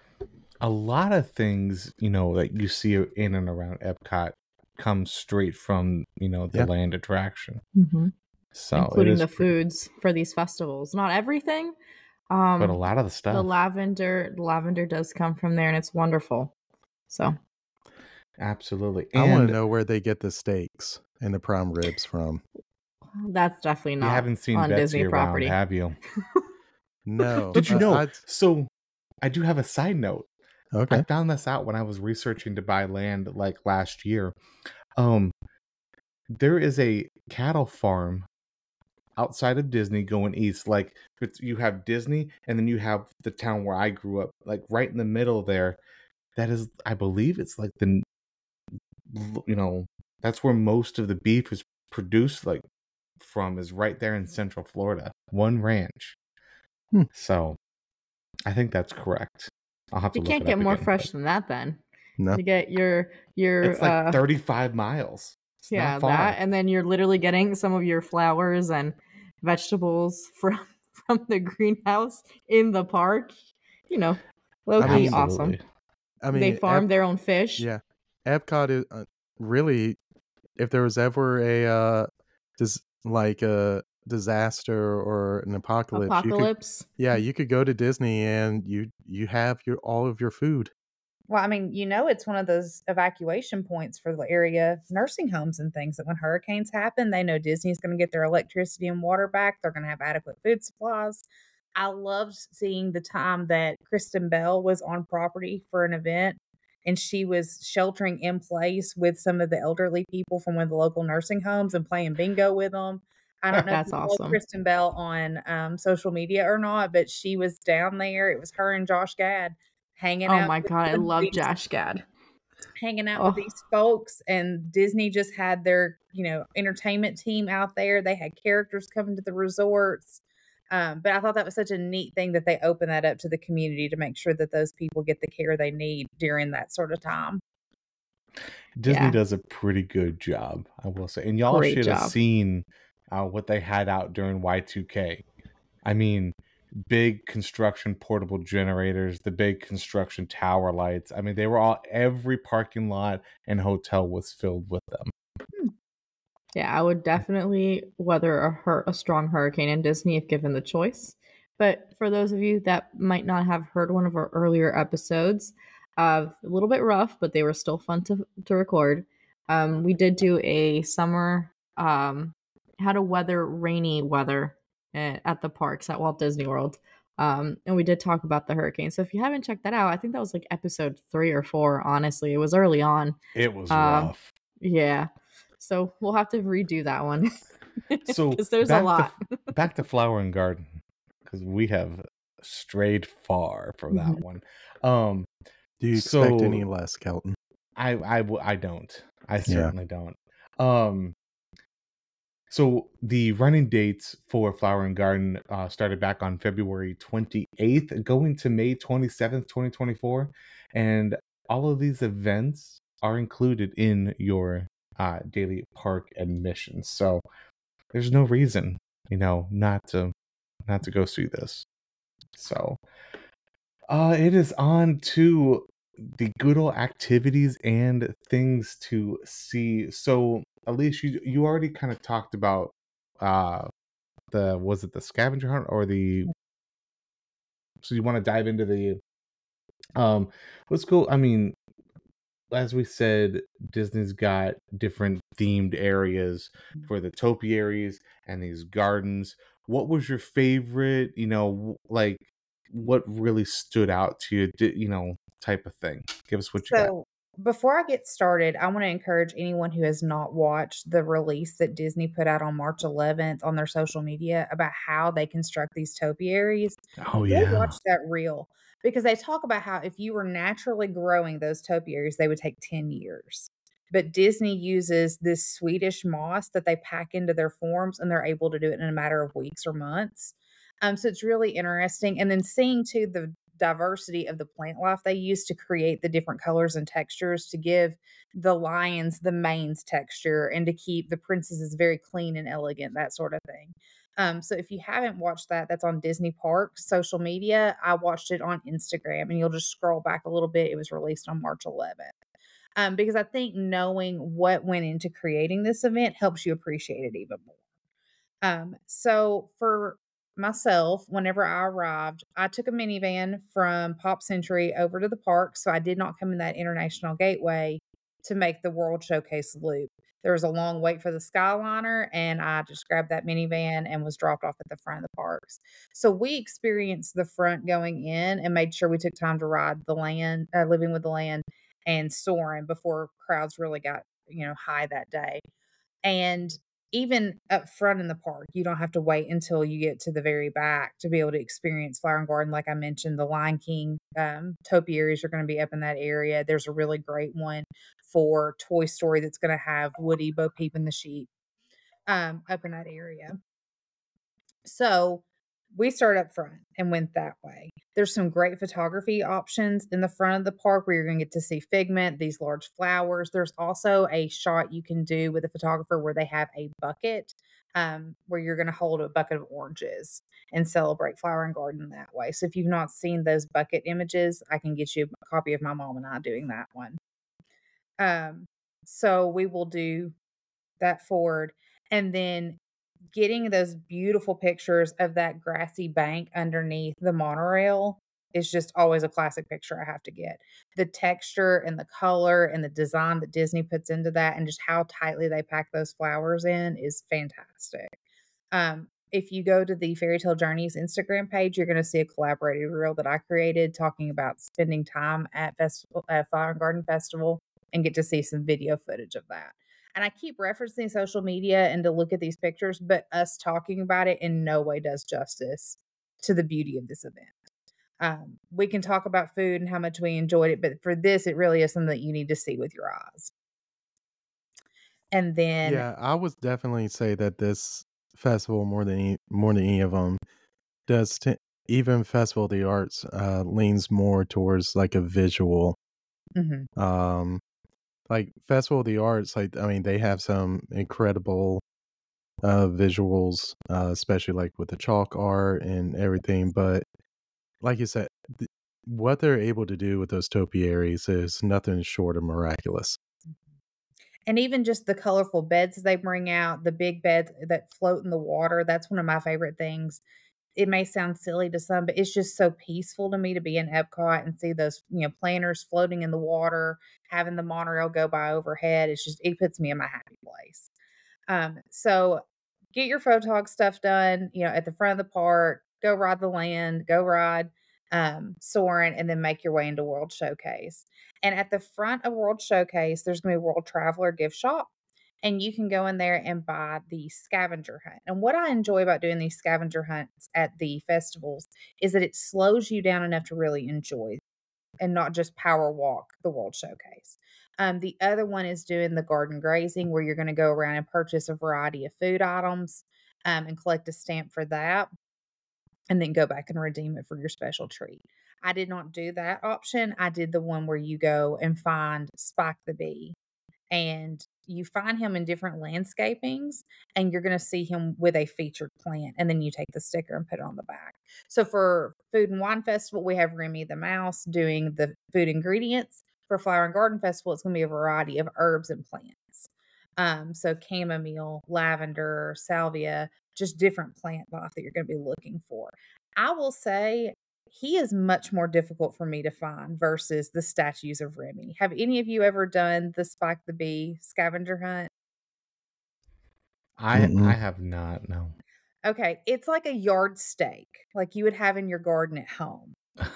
A lot of things, you know, that you see in and around Epcot come straight from, you know, the Yeah. land attraction. Mhm. So it Including is the pretty- foods for these festivals. Not everything. Um, but a lot of the the stuff. lavender, the lavender does come from there, and it's wonderful. So Absolutely. I want And to know where they get the steaks and the prime ribs from. that's definitely you not haven't seen on Betsy Disney around, property. have you? No. Did you uh, know? I- So I do have a side note. I okay. found this out when I was researching to buy land like last year. Um, there is a cattle farm outside of Disney going east. Like it's, you have Disney, and then you have the town where I grew up, like right in the middle there. That is, I believe, it's like the, you know, that's where most of the beef is produced, like from, is right there in Central Florida. One ranch. Hmm. So I think that's correct. I'll have to You look can't it get up more again, fresh but than that then. No. You get your your it's like uh, thirty-five miles. It's yeah, not far. that, and then you're literally getting some of your flowers and vegetables from from the greenhouse in the park. You know, low I key mean- awesome. Absolutely. I mean, They farm Ep- their own fish. yeah. Epcot is uh, really, if there was ever a uh, dis- like a disaster or an apocalypse, you could, Apocalypse. yeah, you could go to Disney and you you have your all of your food. Well, I mean, you know, it's one of those evacuation points for the area nursing homes and things that when hurricanes happen, they know Disney's going to get their electricity and water back. They're going to have adequate food supplies. I loved seeing the time that Kristen Bell was on property for an event and she was sheltering in place with some of the elderly people from one of the local nursing homes and playing bingo with them. I don't know That's if you follow awesome. Kristen Bell on um, social media or not, but she was down there. It was her and Josh Gad hanging Oh out. my with god, I love these- Josh Gad. hanging out Oh. with these folks, and Disney just had their, you know, entertainment team out there. They had characters coming to the resorts. Um, but I thought that was such a neat thing that they opened that up to the community to make sure that those people get the care they need during that sort of time. Disney Yeah. does a pretty good job, I will say. And y'all Great should have job. seen uh, what they had out during Y two K. I mean, big construction portable generators, the big construction tower lights. I mean, they were all, every parking lot and hotel was filled with them. Yeah, I would definitely weather a hur- a strong hurricane in Disney if given the choice. But for those of you that might not have heard one of our earlier episodes, Uh, a little bit rough, but they were still fun to to record. Um, we did do a summer, um, had a weather, rainy weather at, at the parks at Walt Disney World. Um, and we did talk about the hurricane. So if you haven't checked that out, I think that was like episode three or four, honestly. It was early on. It was Um, rough. yeah. So we'll have to redo that one. So Because there's a back lot. to back to Flower and Garden, because we have strayed far from that Mhm. one. Um, Do you expect any so less, Kelton? I I w- I don't. I Yeah. certainly don't. Um, so the running dates for Flower and Garden uh, started back on February twenty-eighth, going to May twenty-seventh, twenty twenty-four, and all of these events are included in your uh, daily park admission. So there's no reason, you know, not to not to go see this. So uh it is on to the good old activities and things to see. So Elise, you you already kind of talked about uh the was it the scavenger hunt or the so you want to dive into the um let's go. I mean, as we said, Disney's got different themed areas for the topiaries and these gardens. What was your favorite, you know, w- like what really stood out to you, di- you know, type of thing? Give us what you got. So before I get started, I want to encourage anyone who has not watched the release that Disney put out on March eleventh on their social media about how they construct these topiaries. Oh Go yeah. watch that reel because they talk about how if you were naturally growing those topiaries, they would take ten years. But Disney uses this Swedish moss that they pack into their forms and they're able to do it in a matter of weeks or months. Um, so it's really interesting. And then seeing too the diversity of the plant life they use to create the different colors and textures to give the lions the manes texture and to keep the princesses very clean and elegant, that sort of thing. Um, so if you haven't watched that, that's on Disney Parks social media. I watched it on Instagram and you'll just scroll back a little bit. It was released on March eleventh. Um, because I think knowing what went into creating this event helps you appreciate it even more. Um, so for myself, whenever I arrived, I took a minivan from Pop Century over to the park. So I did not come in that international gateway to make the World Showcase loop. There was a long wait for the Skyliner, and I just grabbed that minivan and was dropped off at the front of the parks. So we experienced the front going in and made sure we took time to ride the land, uh, living with the land and soaring before crowds really got, you know, high that day. And even up front in the park, you don't have to wait until you get to the very back to be able to experience Flower and Garden. Like I mentioned, the Lion King um, topiaries are going to be up in that area. There's a really great one for Toy Story that's going to have Woody, Bo Peep, and the sheep um, up in that area. So we started up front and went that way. There's some great photography options in the front of the park where you're going to get to see Figment, these large flowers. There's also a shot you can do with a photographer where they have a bucket um, where you're going to hold a bucket of oranges and celebrate Flower and Garden that way. So if you've not seen those bucket images, I can get you a copy of my mom and I doing that one. Um, so we will do that forward. And then getting those beautiful pictures of that grassy bank underneath the monorail is just always a classic picture I have to get. The texture and the color and the design that Disney puts into that and just how tightly they pack those flowers in is fantastic. Um, if you go to the Fairy Tale Journeys Instagram page, you're going to see a collaborated reel that I created talking about spending time at festival, at Flower and Garden Festival, and get to see some video footage of that. And I keep referencing social media and to look at these pictures, but us talking about it in no way does justice to the beauty of this event. Um, we can talk about food and how much we enjoyed it, but for this, it really is something that you need to see with your eyes. And then, Yeah, I would definitely say that this festival more than any, more than any of them does t- even Festival of the Arts uh, leans more towards like a visual. mhm. Um, like Festival of the Arts, like I mean, they have some incredible uh, visuals, uh, especially like with the chalk art and everything. But like you said, th- what they're able to do with those topiaries is nothing short of miraculous. And even just the colorful beds they bring out, the big beds that float in the water, that's one of my favorite things it may sound silly to some, but it's just so peaceful to me to be in Epcot and see those, you know, planters floating in the water, having the monorail go by overhead. It's just, it puts me in my happy place. Um, so get your photog stuff done, you know, at the front of the park, go ride the land, go ride um, Soarin', and then make your way into World Showcase. And at the front of World Showcase, there's going to be a World Traveler gift shop. And you can go in there and buy the scavenger hunt. And what I enjoy about doing these scavenger hunts at the festivals is that it slows you down enough to really enjoy and not just power walk the World Showcase. Um, the other one is doing the garden grazing, where you're going to go around and purchase a variety of food items um, and collect a stamp for that, and then go back and redeem it for your special treat. I did not do that option. I did the one where you go and find Spike the Bee, and you find him in different landscapings, and you're going to see him with a featured plant, and then you take the sticker and put it on the back. So for Food and Wine Festival, we have Remy the Mouse doing the food ingredients. For Flower and Garden Festival, it's going to be a variety of herbs and plants. Um, so chamomile, lavender, salvia, just different plant life that you're going to be looking for. I will say he is much more difficult for me to find versus the statues of Remy. Have any of you ever done the Spike the Bee scavenger hunt? I Mm-mm. I have not, no. Okay, it's like a yard steak, like you would have in your garden at home,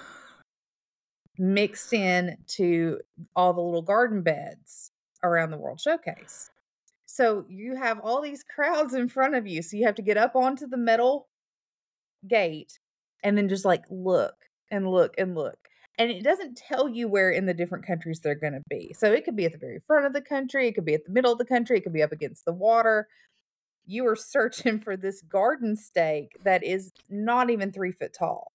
mixed in to all the little garden beds around the World Showcase. So you have all these crowds in front of you. So you have to get up onto the metal gate and then just like look and look and look. And it doesn't tell you where in the different countries they're going to be. So it could be at the very front of the country. It could be at the middle of the country. It could be up against the water. You are searching for this garden steak that is not even three foot tall.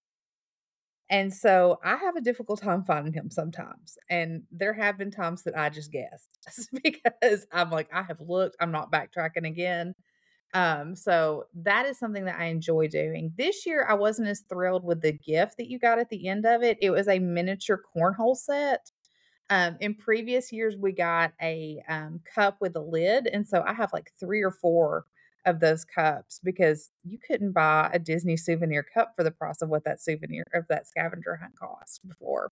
And so I have a difficult time finding him sometimes. And there have been times that I just guessed because I'm like, I have looked, I'm not backtracking again. Um, so that is something that I enjoy doing. This year, I wasn't as thrilled with the gift that you got at the end of it. It was a miniature cornhole set. Um, in previous years, we got a um, cup with a lid. And so I have like three or four of those cups because you couldn't buy a Disney souvenir cup for the price of what that souvenir of that scavenger hunt cost before.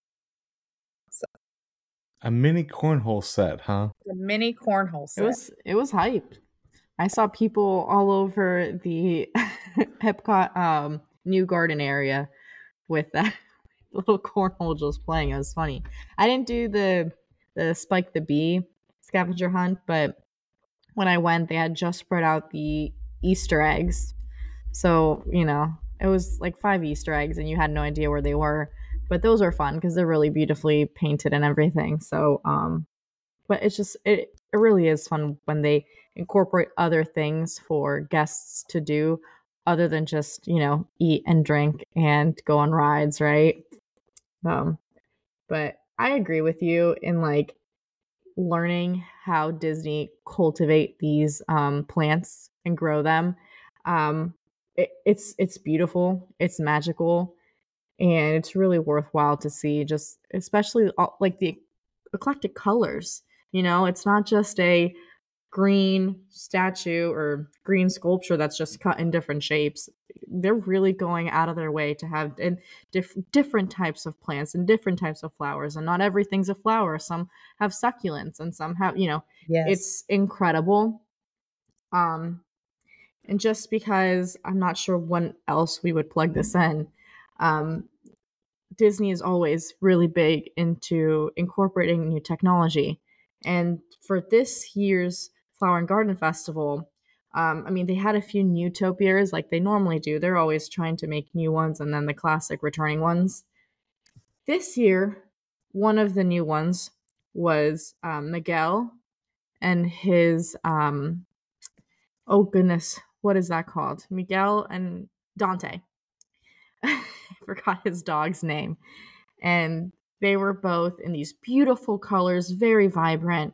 So A mini cornhole set, huh? the mini cornhole It set. was it was hyped. I saw people all over the Epcot um, new garden area with that little cornhole just playing. It was funny. I didn't do the the Spike the Bee scavenger hunt, but when I went, they had just spread out the Easter eggs. So, you know, it was like five Easter eggs and you had no idea where they were. But those are fun because they're really beautifully painted and everything. So, um, but it's just, it, it really is fun when they incorporate other things for guests to do other than just, you know, eat and drink and go on rides, right? Um, but I agree with you in like learning how Disney cultivate these um, plants and grow them. Um, it, it's it's beautiful, it's magical, and it's really worthwhile to see. Just especially all, like the eclectic colors. You know, it's not just a green statue or green sculpture that's just cut in different shapes. They're really going out of their way to have in diff- different types of plants and different types of flowers, and not everything's a flower. Some have succulents and some have, you know, Yes. it's incredible. Um, and just because I'm not sure when else we would plug this in, um, Disney is always really big into incorporating new technology. And for this year's Flower and Garden Festival, um, I mean, they had a few new topiaries like they normally do. They're always trying to make new ones and then the classic returning ones. This year, one of the new ones was um, Miguel and his, um, oh goodness, what is that called? Miguel and Dante. I forgot his dog's name. And they were both in these beautiful colors, very vibrant.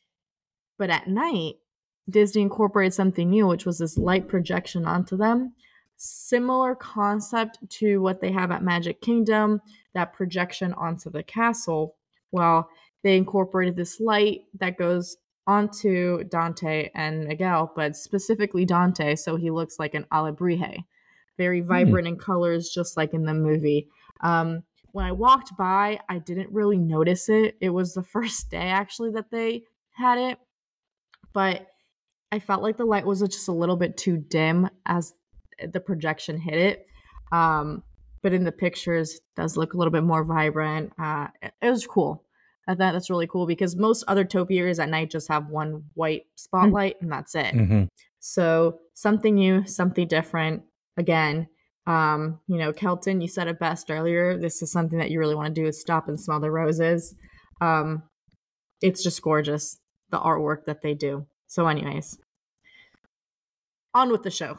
But at night, Disney incorporated something new, which was this light projection onto them. Similar concept to what they have at Magic Kingdom, that projection onto the castle. Well, they incorporated this light that goes onto Dante and Miguel, but specifically Dante, so he looks like an Alebrije. very vibrant in colors, just like in the movie. Um, when I walked by, I didn't really notice it. It was the first day actually that they had it, but I felt like the light was just a little bit too dim as the projection hit it. Um, but in the pictures, it does look a little bit more vibrant. Uh, it, it was cool. I thought that's really cool because most other topiaries at night just have one white spotlight and that's it. Mm-hmm. So something new, something different. Again, um, you know, Kelton, you said it best earlier. This is something that you really want to do is stop and smell the roses. Um, it's just gorgeous, the artwork that they do. So anyways, on with the show.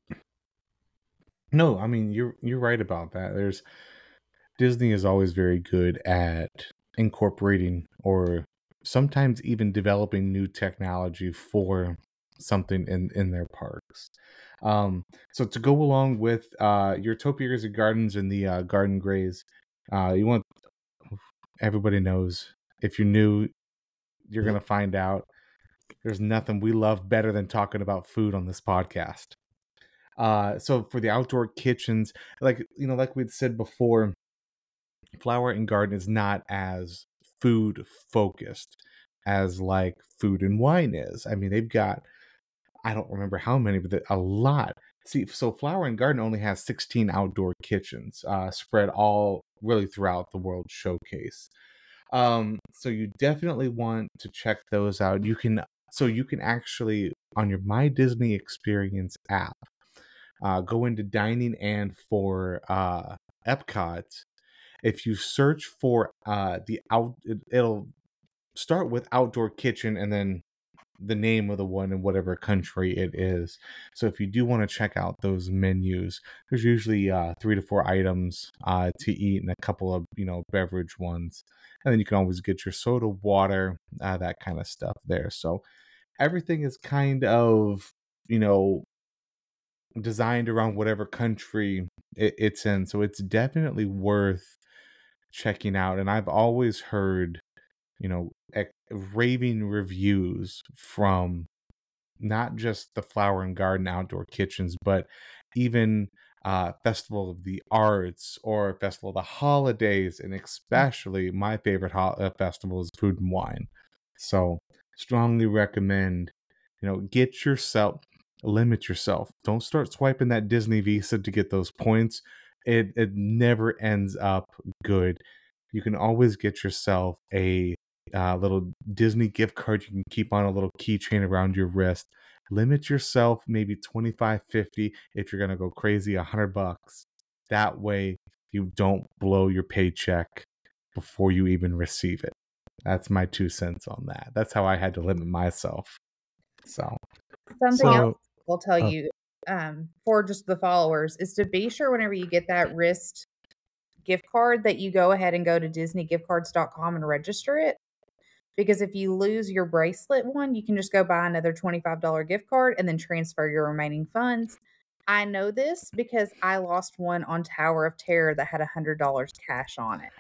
No, I mean, you're you're right about that. There's Disney is always very good at incorporating or sometimes even developing new technology for something in in their parks. Um, so to go along with uh, your topiaries and gardens and the uh, garden grays, uh, you want everybody knows if you're new, you're gonna find out there's nothing we love better than talking about food on this podcast. Uh, so for the outdoor kitchens, like you know, like we'd said before, Flower and Garden is not as food focused as like Food and Wine is. I mean, they've got I don't remember how many, but a lot. See, so Flower and Garden only has sixteen outdoor kitchens, uh, spread all really throughout the World Showcase. Um, so you definitely want to check those out. You can so you can actually on your My Disney Experience app, uh, go into dining and for uh, Epcot. If you search for uh, the out, it, it'll start with outdoor kitchen and then the name of the one in whatever country it is. So if you do want to check out those menus, there's usually uh, three to four items uh, to eat and a couple of, you know, beverage ones. And then you can always get your soda, water, uh, that kind of stuff there. So everything is kind of, you know, designed around whatever country it, it's in. So it's definitely worth checking out. And I've always heard, you know, ec- raving reviews from not just the Flower and Garden outdoor kitchens, but even uh, Festival of the Arts or Festival of the Holidays, and especially my favorite ho- uh, festival is Food and Wine. So strongly recommend, you know, get yourself, limit yourself. Don't start swiping that Disney Visa to get those points. It it never ends up good. You can always get yourself a uh, little Disney gift card you can keep on a little keychain around your wrist. Limit yourself maybe twenty-five, fifty. If you're going to go crazy, a hundred bucks. That way you don't blow your paycheck before you even receive it. That's my two cents on that. That's how I had to limit myself. So Something So, else I'll tell oh, you um, for just the followers is to be sure whenever you get that wrist gift card that you go ahead and go to disney gift cards dot com and register it. Because if you lose your bracelet one, you can just go buy another twenty-five dollars gift card and then transfer your remaining funds. I know this because I lost one on Tower of Terror that had one hundred dollars cash on it.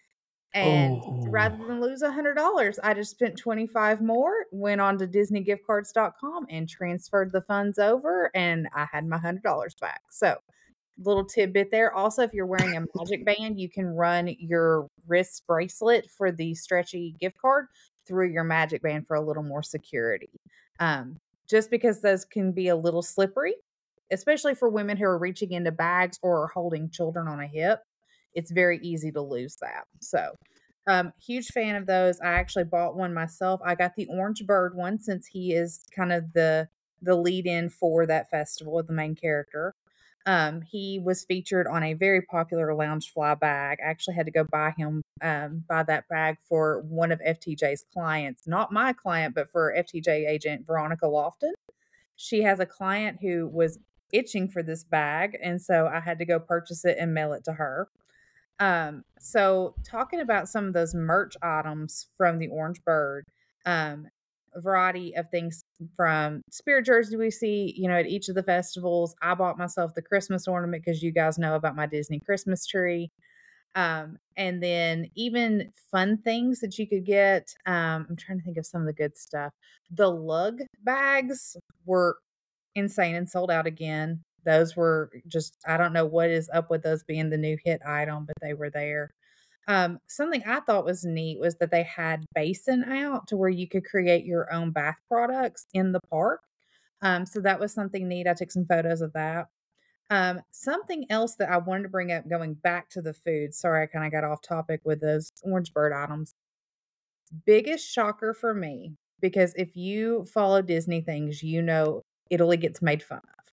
And rather oh, than lose one hundred dollars, I just spent twenty-five more, went on to disney gift cards dot com and transferred the funds over, and I had my one hundred dollars back. So, little tidbit there. Also, if you're wearing a magic band, you can run your wrist bracelet for the stretchy gift card through your magic band for a little more security. Um, just because those can be a little slippery, especially for women who are reaching into bags or holding children on a hip, it's very easy to lose that. So, um, huge fan of those. I actually bought one myself. I got the Orange Bird one since he is kind of the the lead in for that festival, the main character. Um, he was featured on a very popular Loungefly bag. I actually had to go buy him, um, buy that bag for one of F T J's clients, not my client, but for F T J agent Veronica Lofton. She has a client who was itching for this bag, and so I had to go purchase it and mail it to her. Um, so talking about some of those merch items from the Orange Bird, um, a variety of things from spirit jersey we see, you know, at each of the festivals. I bought myself the Christmas ornament because you guys know about my Disney Christmas tree. Um, and then even fun things that you could get. Um, I'm trying to think of some of the good stuff. The lug bags were insane and sold out again. Those were just, I don't know what is up with those being the new hit item, but they were there. Um, something I thought was neat was that they had basin out to where you could create your own bath products in the park. Um, so that was something neat. I took some photos of that. Um, something else that I wanted to bring up going back to the food. Sorry, I kind of got off topic with those Orange Bird items. Biggest shocker for me, because if you follow Disney things, you know Italy gets made fun of.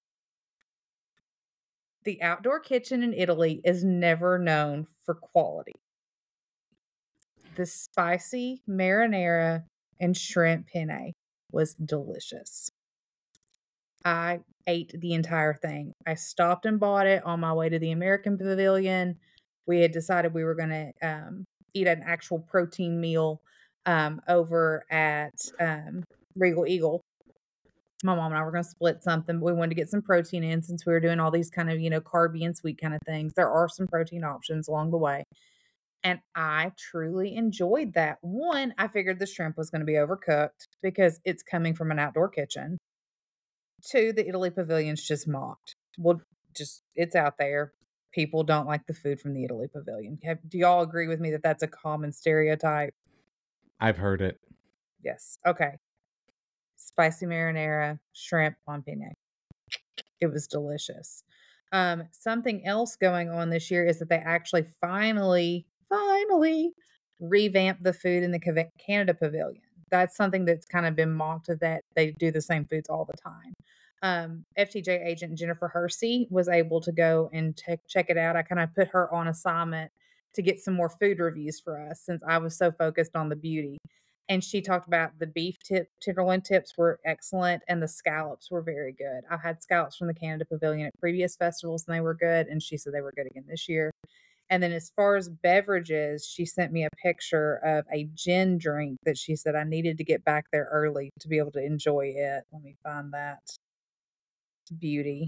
The outdoor kitchen in Italy is never known for quality. The spicy marinara and shrimp penne was delicious. I ate the entire thing. I stopped and bought it on my way to the American Pavilion. We had decided we were going to um, eat an actual protein meal um, over at um, Regal Eagle. My mom and I were going to split something, but we wanted to get some protein in since we were doing all these kind of, you know, carby and sweet kind of things. There are some protein options along the way. And I truly enjoyed that. One, I figured the shrimp was going to be overcooked because it's coming from an outdoor kitchen. Two, the Italy Pavilion's just mocked. Well, just, it's out there. People don't like the food from the Italy Pavilion. Have, do y'all agree with me that that's a common stereotype? I've heard it. Yes. Okay. Spicy marinara, shrimp on penne. It was delicious. Um, something else going on this year is that they actually finally, finally revamped the food in the Canada Pavilion. That's something that's kind of been mocked that they do the same foods all the time. Um, F T J agent Jennifer Hersey was able to go and te- check it out. I kind of put her on assignment to get some more food reviews for us since I was so focused on the beauty. And she talked about the beef tip, tenderloin tips were excellent, and the scallops were very good. I've had scallops from the Canada Pavilion at previous festivals, and they were good. And she said they were good again this year. And then as far as beverages, she sent me a picture of a gin drink that she said I needed to get back there early to be able to enjoy it. Let me find that. Beauty.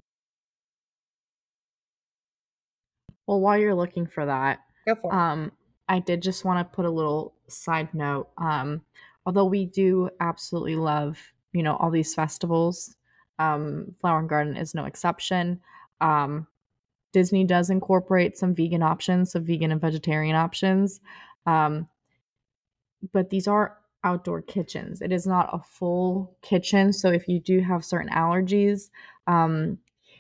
Well, while you're looking for that, Go for it. Um, I did just want to put a little side note. Um, although we do absolutely love, you know, all these festivals, um, Flower and Garden is no exception. Um, Disney does incorporate some vegan options, some vegan and vegetarian options. Um, but these are outdoor kitchens. It is not a full kitchen. So if you do have certain allergies, um,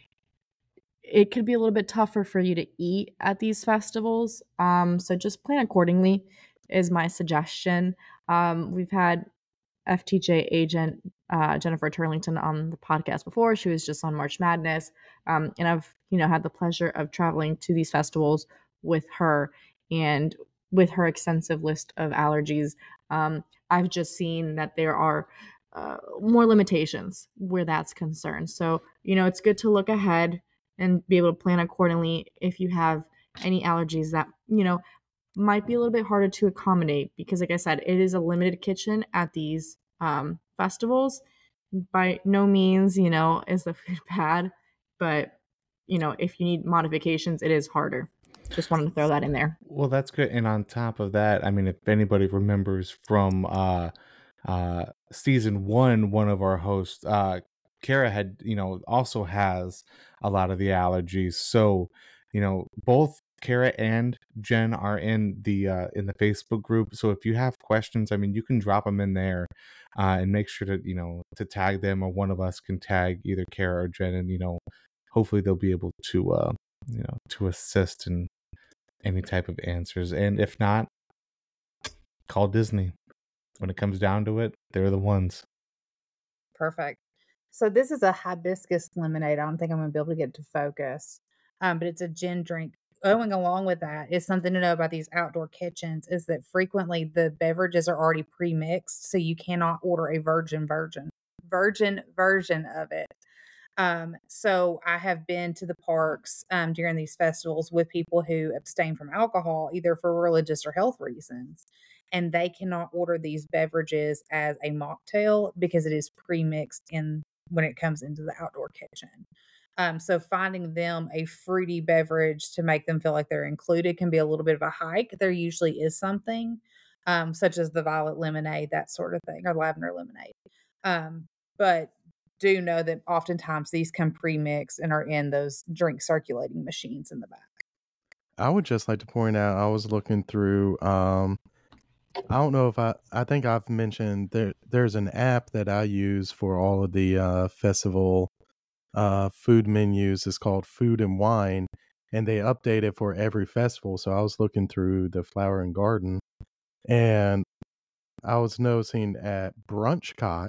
it could be a little bit tougher for you to eat at these festivals. Um, so just plan accordingly is my suggestion. Um, we've had F T J agent uh, Jennifer Turlington on the podcast before. She was just on March Madness. Um, and I've, you know, had the pleasure of traveling to these festivals with her, and with her extensive list of allergies, um, I've just seen that there are uh, more limitations where that's concerned. So, you know, it's good to look ahead and be able to plan accordingly if you have any allergies that, you know, might be a little bit harder to accommodate, because like I said, it is a limited kitchen at these um, festivals. By no means, you know, is the food bad, but, you know, if you need modifications, it is harder. Just wanted to throw that in there. Well, that's good. And on top of that, I mean, if anybody remembers from uh, uh, season one, one of our hosts, uh, Kara had, you know, also has a lot of the allergies. So, you know, both Kara and Jen are in the uh, in the Facebook group. So if you have questions, I mean, you can drop them in there, uh, and make sure to, you know, to tag them, or one of us can tag either Kara or Jen, and, you know, hopefully they'll be able to, uh, you know, to assist in any type of answers. And if not, call Disney. When it comes down to it, they're the ones. Perfect. So this is a hibiscus lemonade. I don't think I'm going to be able to get to focus, um, but it's a gin drink. Going along with that is something to know about these outdoor kitchens is that frequently the beverages are already pre-mixed, so you cannot order a virgin virgin virgin version of it. Um, so I have been to the parks um, during these festivals with people who abstain from alcohol, either for religious or health reasons, and they cannot order these beverages as a mocktail because it is pre-mixed in when it comes into the outdoor kitchen. Um, so finding them a fruity beverage to make them feel like they're included can be a little bit of a hike. There usually is something, um, such as the violet lemonade, that sort of thing, or lavender lemonade. Um, but do know that oftentimes these come pre-mixed and are in those drink circulating machines in the back. I would just like to point out, I was looking through, um, I don't know if I, I think I've mentioned there, there's an app that I use for all of the uh, festival uh, food menus. It's called Food and Wine, and they update it for every festival. So I was looking through the Flower and Garden, and I was noticing at Brunchcott,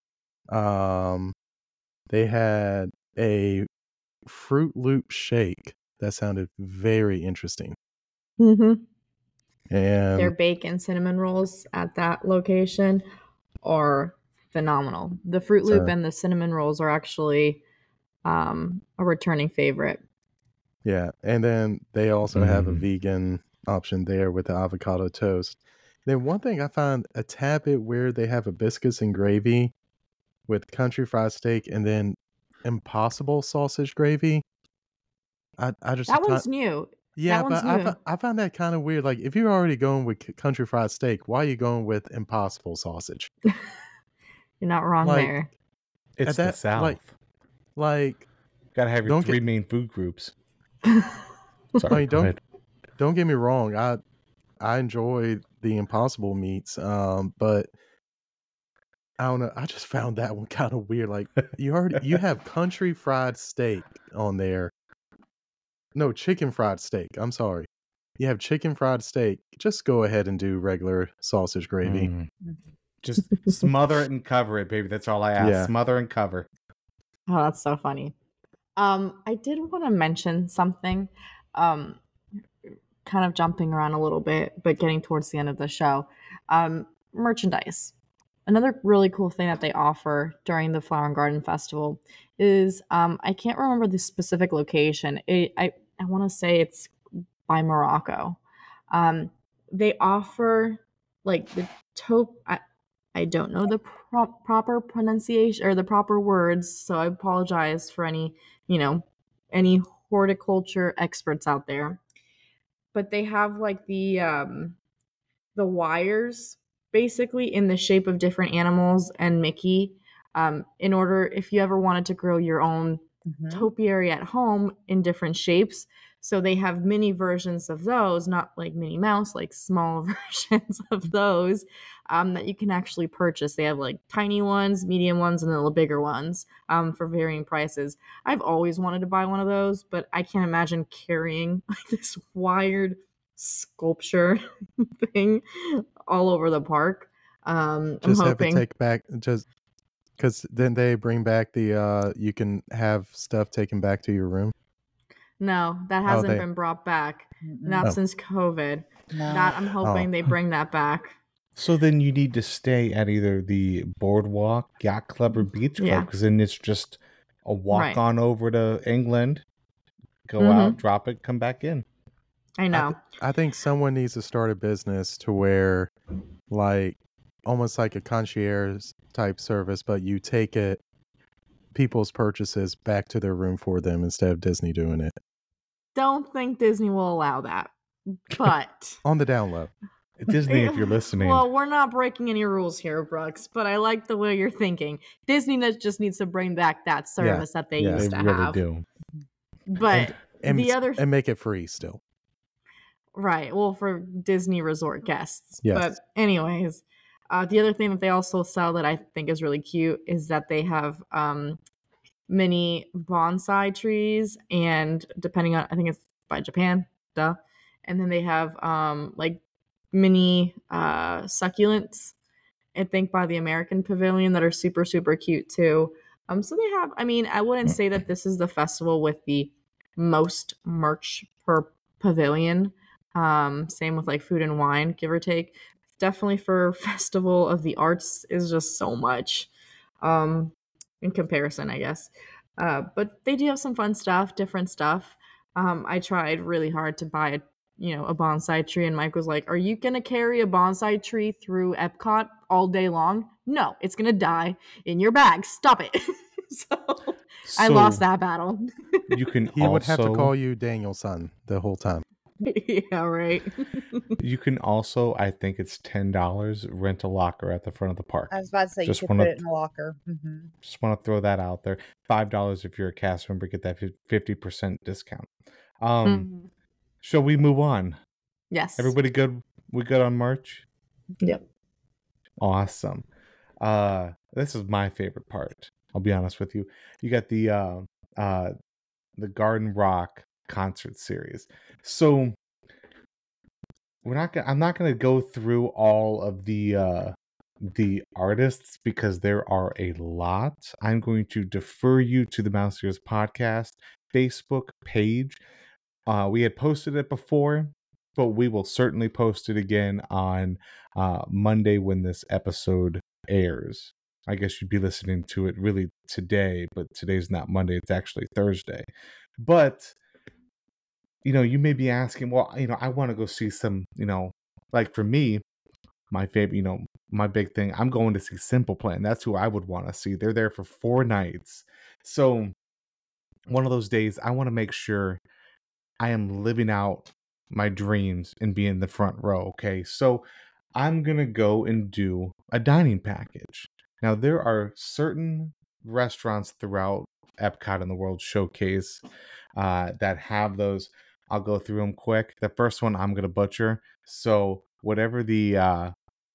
um, they had a Fruit Loop shake that sounded very interesting. Mm-hmm. And Their bacon cinnamon rolls at that location are phenomenal. The Fruit Loop So- and the cinnamon rolls are actually um, a returning favorite. yeah, and then they also have a Mm. vegan option there with the avocado toast. Then one thing I found a tad bit weird, they have a biscuits and gravy with country fried steak and then Impossible sausage gravy. I, I just That ki- one's new. yeah, one's but I, new. fo- I found that kind of weird. Like if you're already going with c- country fried steak, why are you going with Impossible sausage? You're not wrong Like- there. It's At the that- South. like- Like Gotta have your don't three get- main food groups. I Sorry, mean, go don't ahead. don't get me wrong. I I enjoy the Impossible meats, um, but I don't know. I just found that one kind of weird. Like you already you have country fried steak on there. No, chicken fried steak. I'm sorry. You have chicken fried steak. Just go ahead and do regular sausage gravy. Mm. Just smother it and cover it, baby. That's all I ask. Yeah. Smother and cover. Oh, that's so funny. Um, I did want to mention something, um, kind of jumping around a little bit, but getting towards the end of the show. Um, merchandise. Another really cool thing that they offer during the Flower and Garden Festival is um, I can't remember the specific location. It, I I want to say it's by Morocco. Um, they offer like the taupe. I, I don't know the pro- proper pronunciation or the proper words, so I apologize for any, you know, any horticulture experts out there. But they have like the um the wires basically in the shape of different animals and Mickey. Um, in order, if you ever wanted to grow your own Mhm. topiary at home in different shapes. So they have mini versions of those, not like Minnie Mouse, like small versions of those um, that you can actually purchase. They have like tiny ones, medium ones, and then the bigger ones um, for varying prices. I've always wanted to buy one of those, but I can't imagine carrying like this wired sculpture thing all over the park. Um, I'm Just have hoping. to take back just because then they bring back the uh you can have stuff taken back to your room. No, that hasn't they- been brought back. Mm-mm. Not Oh. since COVID. No. That I'm hoping Oh. they bring that back. So then you need to stay at either the Boardwalk, Yacht Club, or Beach Club Yeah. because then it's just a walk Right. on over to England, go Mhm. out, drop it, come back in. I know. I think someone needs to start a business to where, like, almost like a concierge type service, but you take it, people's purchases back to their room for them instead of Disney doing it Don't think Disney will allow that. But on the down low. Disney, if you're listening, Well, we're not breaking any rules here, Brooks, but I like the way you're thinking. Disney does- just needs to bring back that service that they yeah, they used to really have. do. But And, the other and make it free still. right, well, for Disney resort guests. Yes. But anyways, uh, the other thing that they also sell that I think is really cute is that they have um, mini bonsai trees, and depending on, I think it's by Japan, duh. And then they have um, like mini uh, succulents, I think by the American Pavilion, that are super, super cute too. Um, so they have, I mean, I wouldn't say that this is the festival with the most merch per pavilion. Um, same with like food and wine, give or take. Definitely for Festival of the Arts is just so much um, in comparison, I guess. Uh, but they do have some fun stuff, different stuff. Um, I tried really hard to buy a, you know, a bonsai tree, and Mike was like, "Are you gonna carry a bonsai tree through Epcot all day long? No, it's gonna die in your bag. Stop it." So I So lost that battle. You can He also would have to call you Daniel son the whole time. Yeah, right. You can also, I think it's ten dollars, rent a locker at the front of the park. I was about to say Just you could want put it to in a locker. hmm just want to throw that out there. five dollars if you're a cast member, get that fifty percent discount. Um, Mhm. shall we move on? Yes. Everybody good? We good on March? Yep. Awesome. Uh, this is my favorite part. I'll be honest with you. You got the uh, uh, the Garden Rock concert series. So we're not gonna. I'm not gonna go through all of the uh, the artists because there are a lot. I'm going to defer you to the Mouse Ears Podcast Facebook page. Uh, we had posted it before, but we will certainly post it again on uh, Monday when this episode airs. I guess you'd be listening to it really today, but today's not Monday, it's actually Thursday. But, you know, you may be asking, well, you know, I want to go see some, you know, like for me, my favorite, you know, my big thing, I'm going to see Simple Plan. That's who I would want to see. They're there for four nights. So, one of those days, I want to make sure I am living out my dreams and be in the front row. Okay. So I'm going to go and do a dining package. Now, there are certain restaurants throughout Epcot and the World Showcase uh, that have those. I'll go through them quick. The first one I'm going to butcher. So, whatever the uh,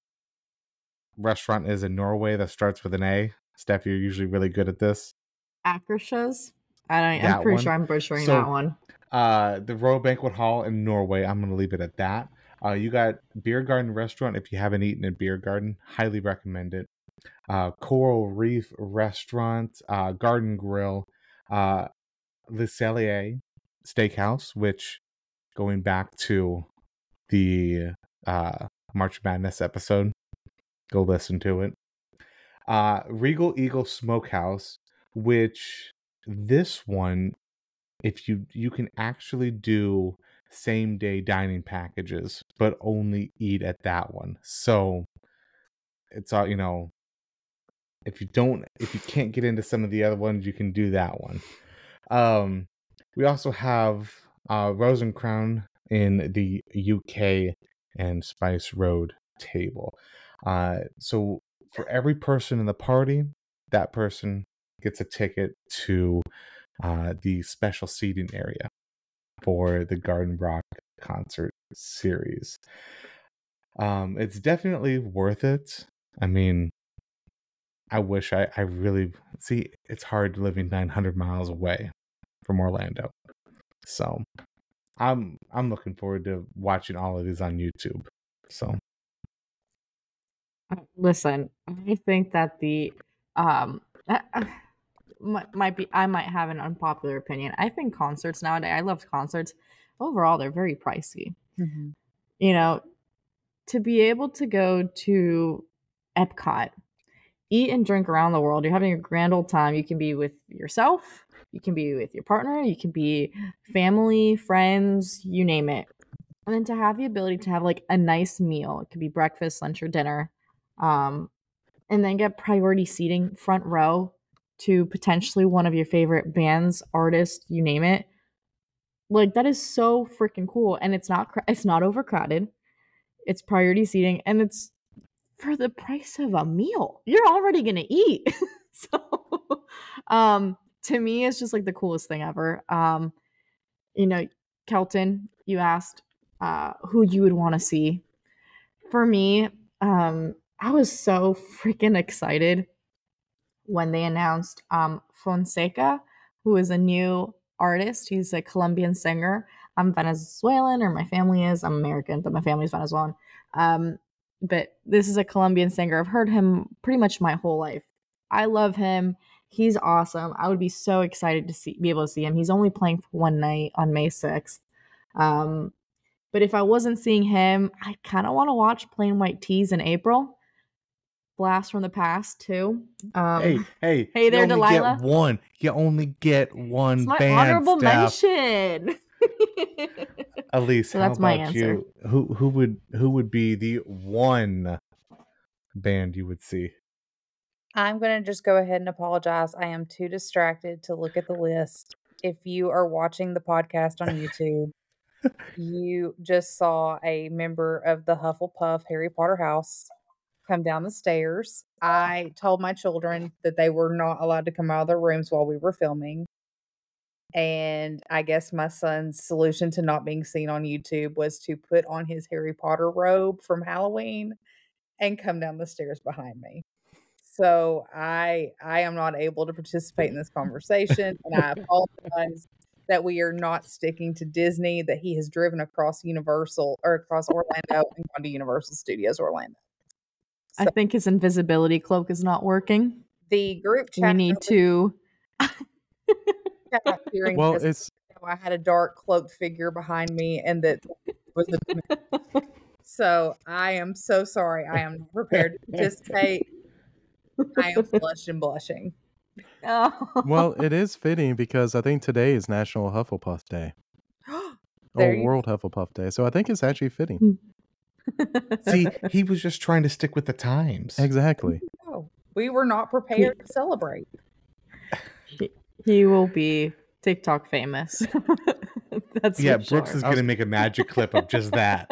restaurant is in Norway that starts with an A, Steph, you're usually really good at this. Akershus. I don't, I'm That pretty one. sure I'm butchering So, that one. Uh, the Royal Banquet Hall in Norway. I'm going to leave it at that. Uh, you got Beer Garden Restaurant. If you haven't eaten at Beer Garden, highly recommend it. Uh, Coral Reef Restaurant, uh, Garden Grill, uh, Le Cellier Steakhouse, which going back to the uh, March Madness episode, go listen to it. Uh, Regal Eagle Smokehouse, which this one, if you you can actually do same day dining packages, but only eat at that one. So it's all, you know, if you don't, if you can't get into some of the other ones, you can do that one. Um, we also have uh, Rose and Crown in the U K and Spice Road table. Uh, so for every person in the party, that person gets a ticket to uh, the special seating area for the Garden Rock concert series. Um, it's definitely worth it. I mean, I wish I, I really see it's hard living nine hundred miles away from Orlando. So I'm I'm looking forward to watching all of these on YouTube. So Listen, I think that the um uh, uh, might, might be I might have an unpopular opinion. I think concerts nowadays, I love concerts. Overall, they're very pricey. hmm You know, to be able to go to Epcot, eat and drink around the world, you're having a grand old time. You can be with yourself, you can be with your partner, you can be family, friends, you name it. And then to have the ability to have like a nice meal, it could be breakfast, lunch, or dinner, um, and then get priority seating front row to potentially one of your favorite bands, artists, you name it. Like that is so freaking cool, and it's not cra- it's not overcrowded. It's priority seating, and it's for the price of a meal. You're already gonna eat, so um, to me, it's just like the coolest thing ever. Um, you know, Kelton, you asked uh, who you would want to see. For me, um, I was so freaking excited when they announced um, Fonseca, who is a new artist. He's a Colombian singer. I'm Venezuelan, or my family is. I'm American, but my family's Venezuelan. Um, but this is a Colombian singer. I've heard him pretty much my whole life. I love him. He's awesome. I would be so excited to see be able to see him. He's only playing for one night on May sixth. Um, but if I wasn't seeing him, I kind of want to watch Plain White Tees in April. Blast from the Past too. hey, Um, hey, hey you there, only Delilah. get one. You only get It's one my band, honorable Steph. mention. Elise, So how that's my about answer. you? Who who would who would be the one band you would see? I'm going to just go ahead and apologize. I am too distracted to look at the list. If you are watching the podcast on YouTube, you just saw a member of the Hufflepuff Harry Potter house come down the stairs. I told my children that they were not allowed to come out of their rooms while we were filming. And I guess my son's solution to not being seen on YouTube was to put on his Harry Potter robe from Halloween and come down the stairs behind me. So I I am not able to participate in this conversation, and I apologize that we are not sticking to Disney, that he has driven across Universal or across Orlando and gone to Universal Studios Orlando. I think his invisibility cloak is not working. The group We chat need to. chat hearing Well, this, it's I had a dark cloaked figure behind me, and that was a so I am so sorry. I am not prepared to participate. I am flushed and blushing. Oh. well, it is fitting because I think today is National Hufflepuff Day. There or you- World Hufflepuff Day. So I think it's actually fitting. See, he was just trying to stick with the times. Exactly. Oh, we were not prepared to celebrate. he, he will be TikTok famous. That's Yeah, for Brooks sure. is gonna make a magic clip of just that.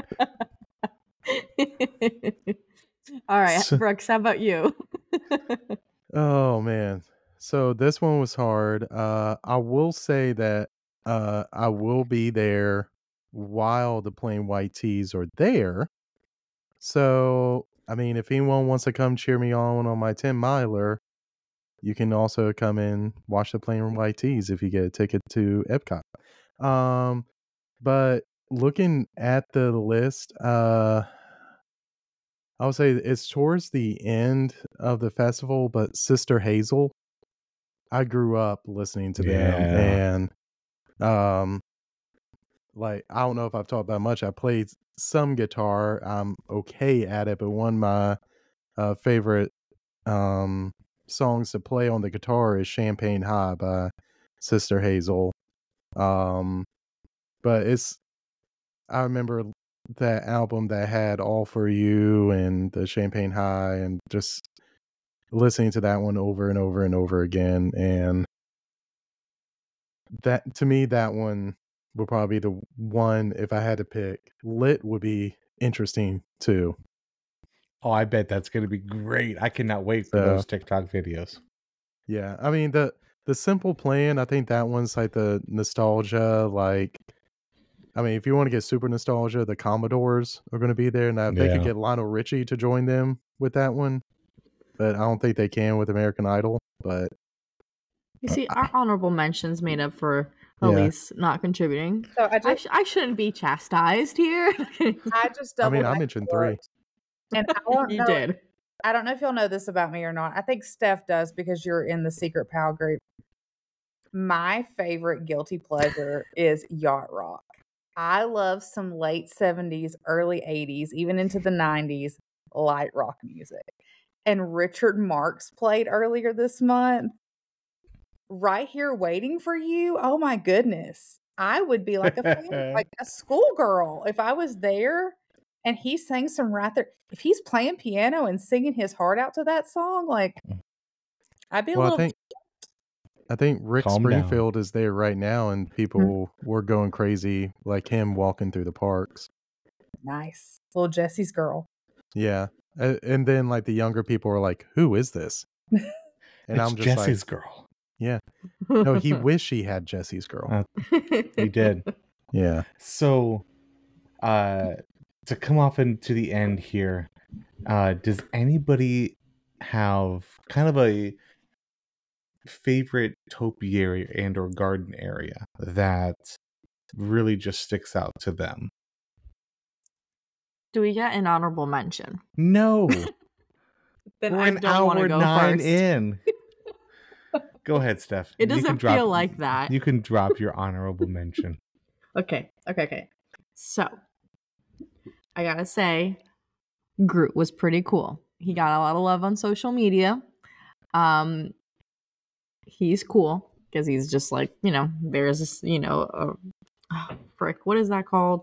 All right, So- Brooks, how about you? Oh man. So this one was hard. Uh I will say that uh I will be there while the Plain White Tees are there. So I mean if anyone wants to come cheer me on on my ten miler, you can also come in watch the Plain White Tees if you get a ticket to Epcot. Um but looking at the list, uh I would say it's towards the end of the festival, but Sister Hazel, I grew up listening to them, Yeah. and um, like I don't know if I've talked that much. I played some guitar. I'm okay at it, but one of my uh, favorite um songs to play on the guitar is "Champagne High" by Sister Hazel. Um, but it's I remember that album that had All For You and the Champagne High and just listening to that one over and over and over again. And that to me, that one would probably be the one if I had to pick. Lit would be interesting too. Oh, I bet that's gonna be great. I cannot wait for So- those TikTok videos. Yeah. I mean the the Simple Plan, I think that one's like the nostalgia, like I mean, if you want to get super nostalgia, the Commodores are going to be there. Now, if they could Yeah. get Lionel Richie to join them with that one, but I don't think they can with American Idol. But You see, our honorable mentions made up for Yeah. Elise not contributing. So I I, just, sh- I shouldn't be chastised here. I just I double. mean, I mentioned three. and I don't you know. did. I don't know if you'll know this about me or not. I think Steph does because you're in the secret pal group. My favorite guilty pleasure is yacht rock. I love some late seventies, early eighties, even into the nineties light rock music. And Richard Marx played earlier this month. Right Here Waiting for You. Oh my goodness. I would be like a fan, like a schoolgirl if I was there and he sang some Right There. If he's playing piano and singing his heart out to that song, like I'd be a Well, I little think I think Rick Calm down. Springfield is there right now, and people were going crazy like him walking through the parks. nice. Little Jesse's girl. Yeah, A- and then like the younger people were like, "Who is this?" And It's I'm just Jesse's like, girl. "Yeah, no, he wished he had Jesse's girl." Uh, He did. Yeah, So, uh, to come off into the end here, uh, does anybody have kind of a favorite topiary and or garden area that really just sticks out to them? Do we get an honorable mention? No, Then we're I an don't want to hour go nine first. in. Go ahead, Steph. It You can doesn't drop- feel like that. You can drop your honorable mention. Okay, okay, okay. So, I gotta say, Groot was pretty cool. He got a lot of love on social media. Um, he's cool because he's just like, you know, there's this, you know, a, oh, frick, what is that called?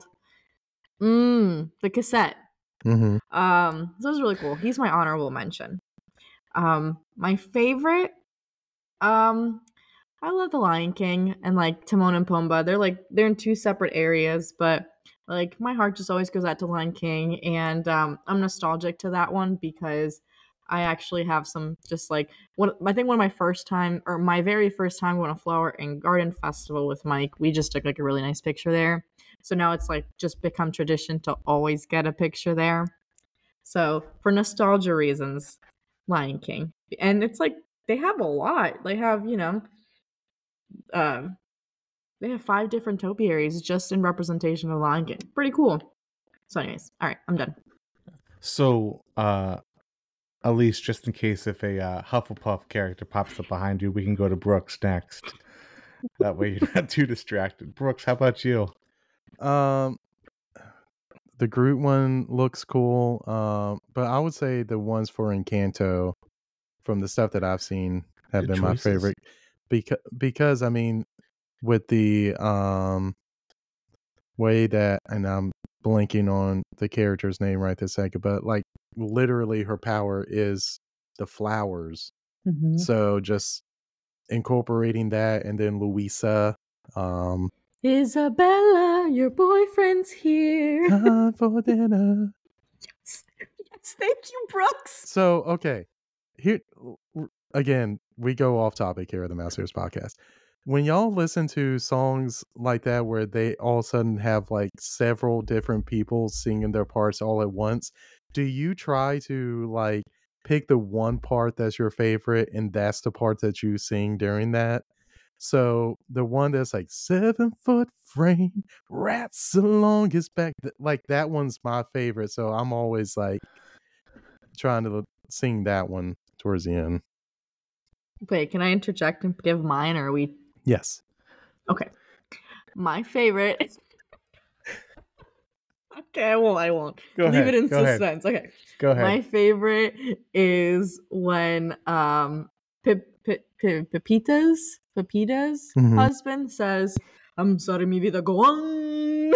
Mmm, the cassette. hmm Um, so it was really cool. He's my honorable mention. Um, my favorite, um, I love The Lion King and like Timon and Pumbaa. They're like they're in two separate areas, but like my heart just always goes out to Lion King, and um, I'm nostalgic to that one because I actually have some just like one. I think one of my first time or my very first time going to Flower and Garden Festival with Mike, we just took like a really nice picture there. So now it's like just become tradition to always get a picture there. So for nostalgia reasons, Lion King, and it's like they have a lot. They have you know um, they have five different topiaries just in representation of Lion King. Pretty cool. So, anyways, all right, I'm done. So, uh, Elise, just in case if a uh, Hufflepuff character pops up behind you, we can go to Brooks next. That way you're not too distracted. Brooks, how about you? Um, the Groot one looks cool. Um, but I would say the ones for Encanto, from the stuff that I've seen, have Good been my choices. favorite. Because, because I mean, with the um way that, and I'm blanking on the character's name right this second, but like literally her power is the flowers. Mhm. So just incorporating that, and then Luisa, um, Isabella, your boyfriend's here. time for dinner. Yes, yes, thank you, Brooks. So okay, here r- again we go off topic here at the Mouseears podcast. When y'all listen to songs like that where they all of a sudden have like several different people singing their parts all at once, do you try to like pick the one part that's your favorite and that's the part that you sing during that? So the one that's like seven foot frame wraps along his back, th- like that one's my favorite. So I'm always like trying to sing that one towards the end. Wait, can I interject and give mine, or are we? Yes. Okay. My favorite. Okay, I won't. I won't. Go Leave ahead, it in go ahead. suspense. Okay. Go ahead. My favorite is when um Pip, Pip, Pip, Pepita's Pepita's Mhm. husband says, "I'm sorry, mi vida go on."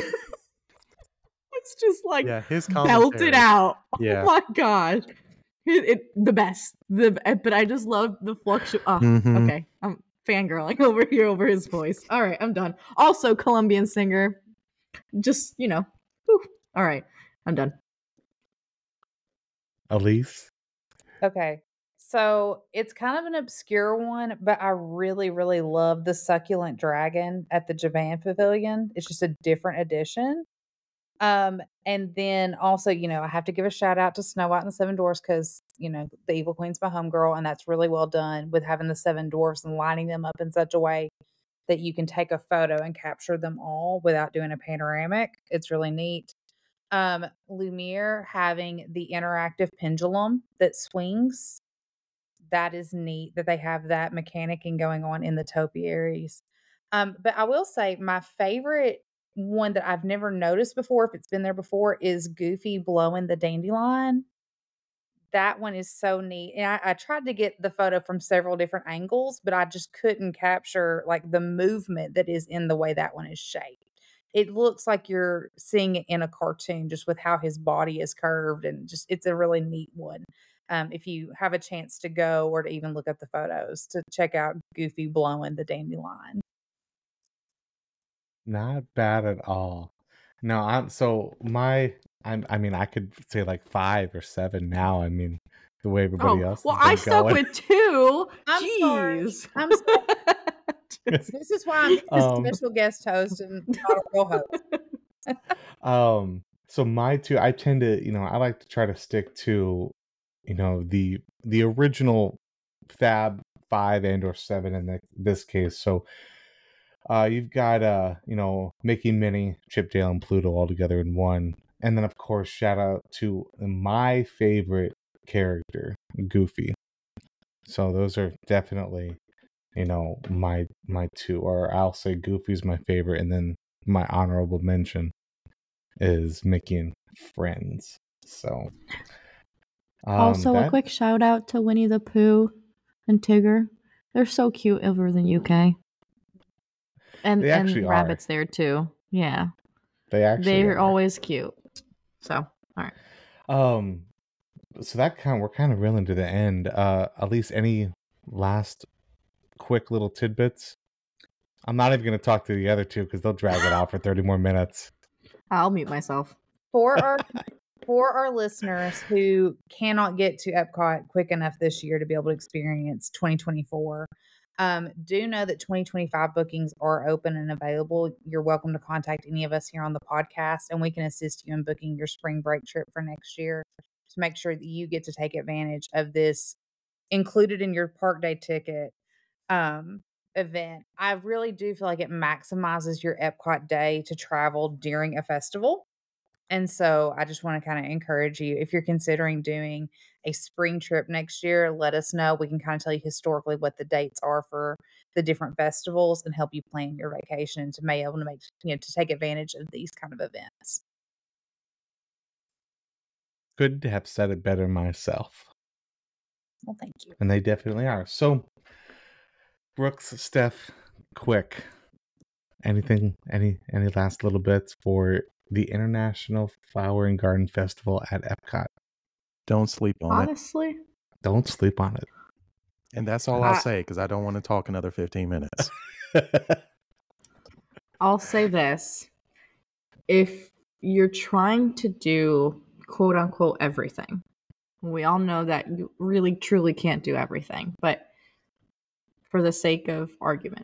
It's just like Yeah, his belted commentary. out. Yeah. Oh my gosh. It, it the best. The but I just love the fluctuation. Oh, Mhm. okay. I'm fangirling over here over his voice. All right, I'm done. Also, Colombian singer. Just you know. Whew. All right, I'm done. Elise? Okay. So it's kind of an obscure one, but I really, really love the Succulent Dragon at the Japan Pavilion. It's just a different edition. Um, and then also, you know, I have to give a shout out to Snow White and the Seven Dwarfs because, you know, the Evil Queen's my homegirl, and that's really well done with having the seven dwarfs and lining them up in such a way that you can take a photo and capture them all without doing a panoramic. It's really neat. Um, Lumiere having the interactive pendulum that swings. That is neat that they have that mechanicking going on in the topiaries. Um, but I will say my favorite one that I've never noticed before, if it's been there before, is Goofy blowing the dandelion. That one is so neat. And I, I tried to get the photo from several different angles, but I just couldn't capture like the movement that is in the way that one is shaped. It looks like you're seeing it in a cartoon just with how his body is curved, and just it's a really neat one. Um, if you have a chance to go or to even look at the photos to check out Goofy blowing the dandelion. Not bad at all. No, I'm so my I'm I mean I could say like five or seven now. I mean the way everybody Oh, else well, has been I stuck going. with two. I'm sorry. Jeez. I'm sorry. This is why I'm just a Um, special guest host and not a real host. um so my two, I tend to, you know, I like to try to stick to, you know, the the original Fab five and or seven in the, this case. So uh you've got uh, you know, Mickey, Minnie, Chip, Dale, and Pluto all together in one. And then of course shout out to my favorite character, Goofy. So those are definitely, you know, my my two, or I'll say Goofy's my favorite, and then my honorable mention is Mickey and Friends. So um Also, a that quick shout out to Winnie the Pooh and Tigger. They're so cute over in the U K. And They actually and are. rabbits there too. Yeah. They actually They're are. always cute. So, all right. Um so that kind of, we're kind of reeling to the end. Uh at least any last quick little tidbits. I'm not even going to talk to the other two because they'll drag it out for thirty more minutes. I'll mute myself. For our for our listeners who cannot get to Epcot quick enough this year to be able to experience twenty twenty-four, um, do know that twenty twenty-five bookings are open and available. You're welcome to contact any of us here on the podcast, and we can assist you in booking your spring break trip for next year to make sure that you get to take advantage of this included in your park day ticket um, event. I really do feel like it maximizes your Epcot day to travel during a festival. And so I just want to kind of encourage you, if you're considering doing a spring trip next year, let us know. We can kind of tell you historically what the dates are for the different festivals and help you plan your vacation to be able to make, you know, to take advantage of these kind of events. Couldn't have said it better myself. Well, thank you. And they definitely are. So, Brooks, Steph, quick. Anything, any, any last little bits for the International Flower and Garden Festival at Epcot? Don't sleep on it. Honestly, Don't sleep on it. And that's all I- I'll say because I don't want to talk another fifteen minutes. I'll say this. If you're trying to do quote unquote everything, we all know that you really truly can't do everything, but for the sake of argument,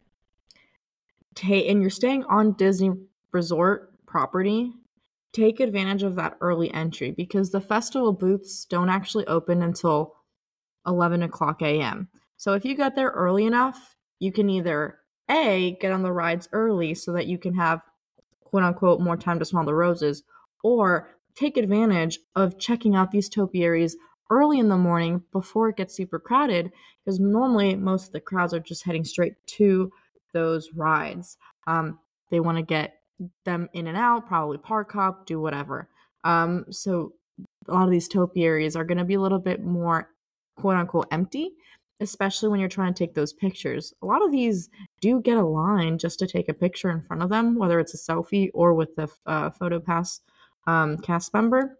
take, and you're staying on Disney Resort property, take advantage of that early entry because the festival booths don't actually open until eleven o'clock a.m. So if you get there early enough, you can either A, get on the rides early so that you can have quote unquote more time to smell the roses, or take advantage of checking out these topiaries early in the morning before it gets super crowded, because normally most of the crowds are just heading straight to those rides. Um, they want to get them in and out, probably park hop, do whatever. Um, so a lot of these topiaries are going to be a little bit more quote unquote empty, especially when you're trying to take those pictures. A lot of these do get a line just to take a picture in front of them, whether it's a selfie or with the uh, PhotoPass um, cast member.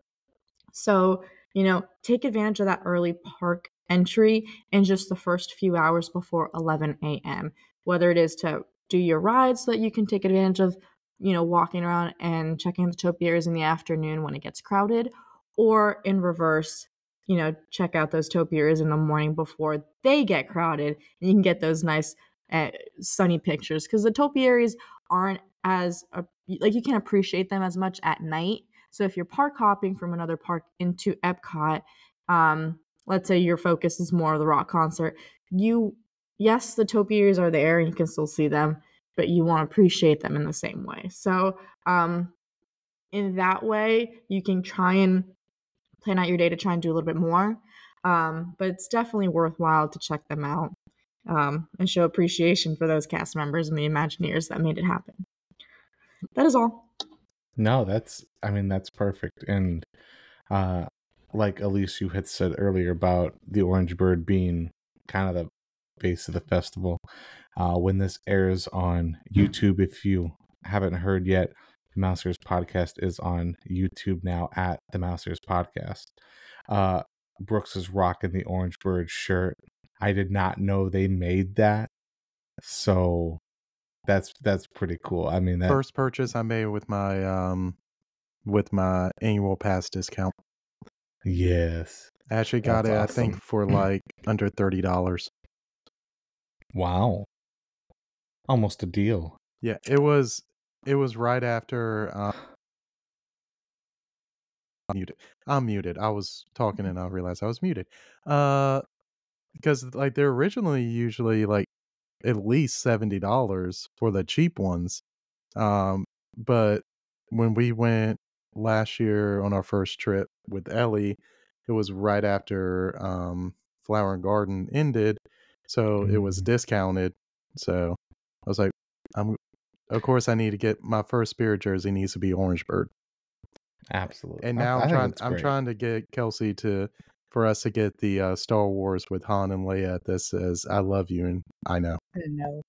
So, you know, take advantage of that early park entry in just the first few hours before eleven a.m., whether it is to do your rides so that you can take advantage of, you know, walking around and checking the topiaries in the afternoon when it gets crowded, or in reverse, you know, check out those topiaries in the morning before they get crowded, and you can get those nice uh, sunny pictures, because the topiaries aren't as uh, like you can't appreciate them as much at night. So if you're park hopping from another park into Epcot, um, let's say your focus is more of the rock concert, you yes, the topiaries are there and you can still see them, but you want to appreciate them in the same way. So um, in that way, you can try and plan out your day to try and do a little bit more. Um, but it's definitely worthwhile to check them out um, and show appreciation for those cast members and the Imagineers that made it happen. That is all. No, that's, I mean, that's perfect. And uh, like Elise, you had said earlier about the Orange Bird being kind of the base of the festival. Uh, when this airs on YouTube, if you haven't heard yet, the Mousers Podcast is on YouTube now at the Mousers Podcast. Uh, Brooks is rocking the Orange Bird shirt. I did not know they made that. So that's that's pretty cool. I mean, that First purchase I made with my um with my annual pass discount. yes. I actually got That's it, awesome. I think, for like under thirty dollars. Wow. Almost a deal. Yeah, it was it was right after uh, I'm muted. I'm muted. I was talking and I realized I was muted. Uh because like they're originally usually like at least seventy dollars for the cheap ones. Um but when we went last year on our first trip with Ellie, it was right after um Flower and Garden ended, so it was Mhm. discounted. So I was like, I'm of course I need to get my first Spirit jersey needs to be Orange Bird. Absolutely. And I- now I I'm think trying that's I'm great. trying to get Kelsey to for us to get the uh, Star Wars with Han and Leia that says I love you, and I know. I don't know.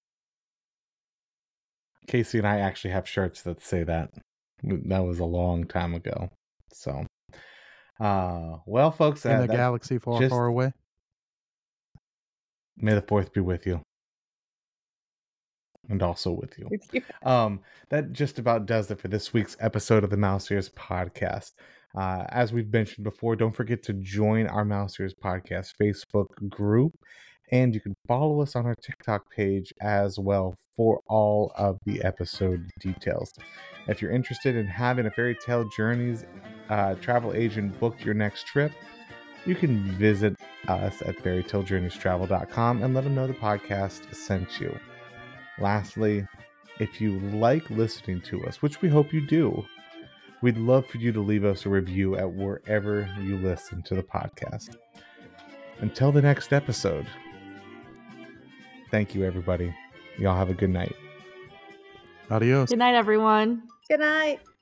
Casey and I actually have shirts that say that. That was a long time ago. So, uh, well, folks, In uh, a that galaxy far, just- far away. may the fourth be with you. and also with you. With you. Um, that just about does it for this week's episode of the Mouse Ears Podcast. Uh, as we've mentioned before, don't forget to join our Mouse Ears Podcast Facebook group, and you can follow us on our TikTok page as well for all of the episode details. If you're interested in having a Fairy Tale Journeys uh, travel agent book your next trip, you can visit us at fairy tale journeys travel dot com and let them know the podcast sent you. Lastly, if you like listening to us, which we hope you do, we'd love for you to leave us a review at wherever you listen to the podcast. Until the next episode, thank you, everybody. Y'all have a good night. Adios. Good night, everyone. Good night.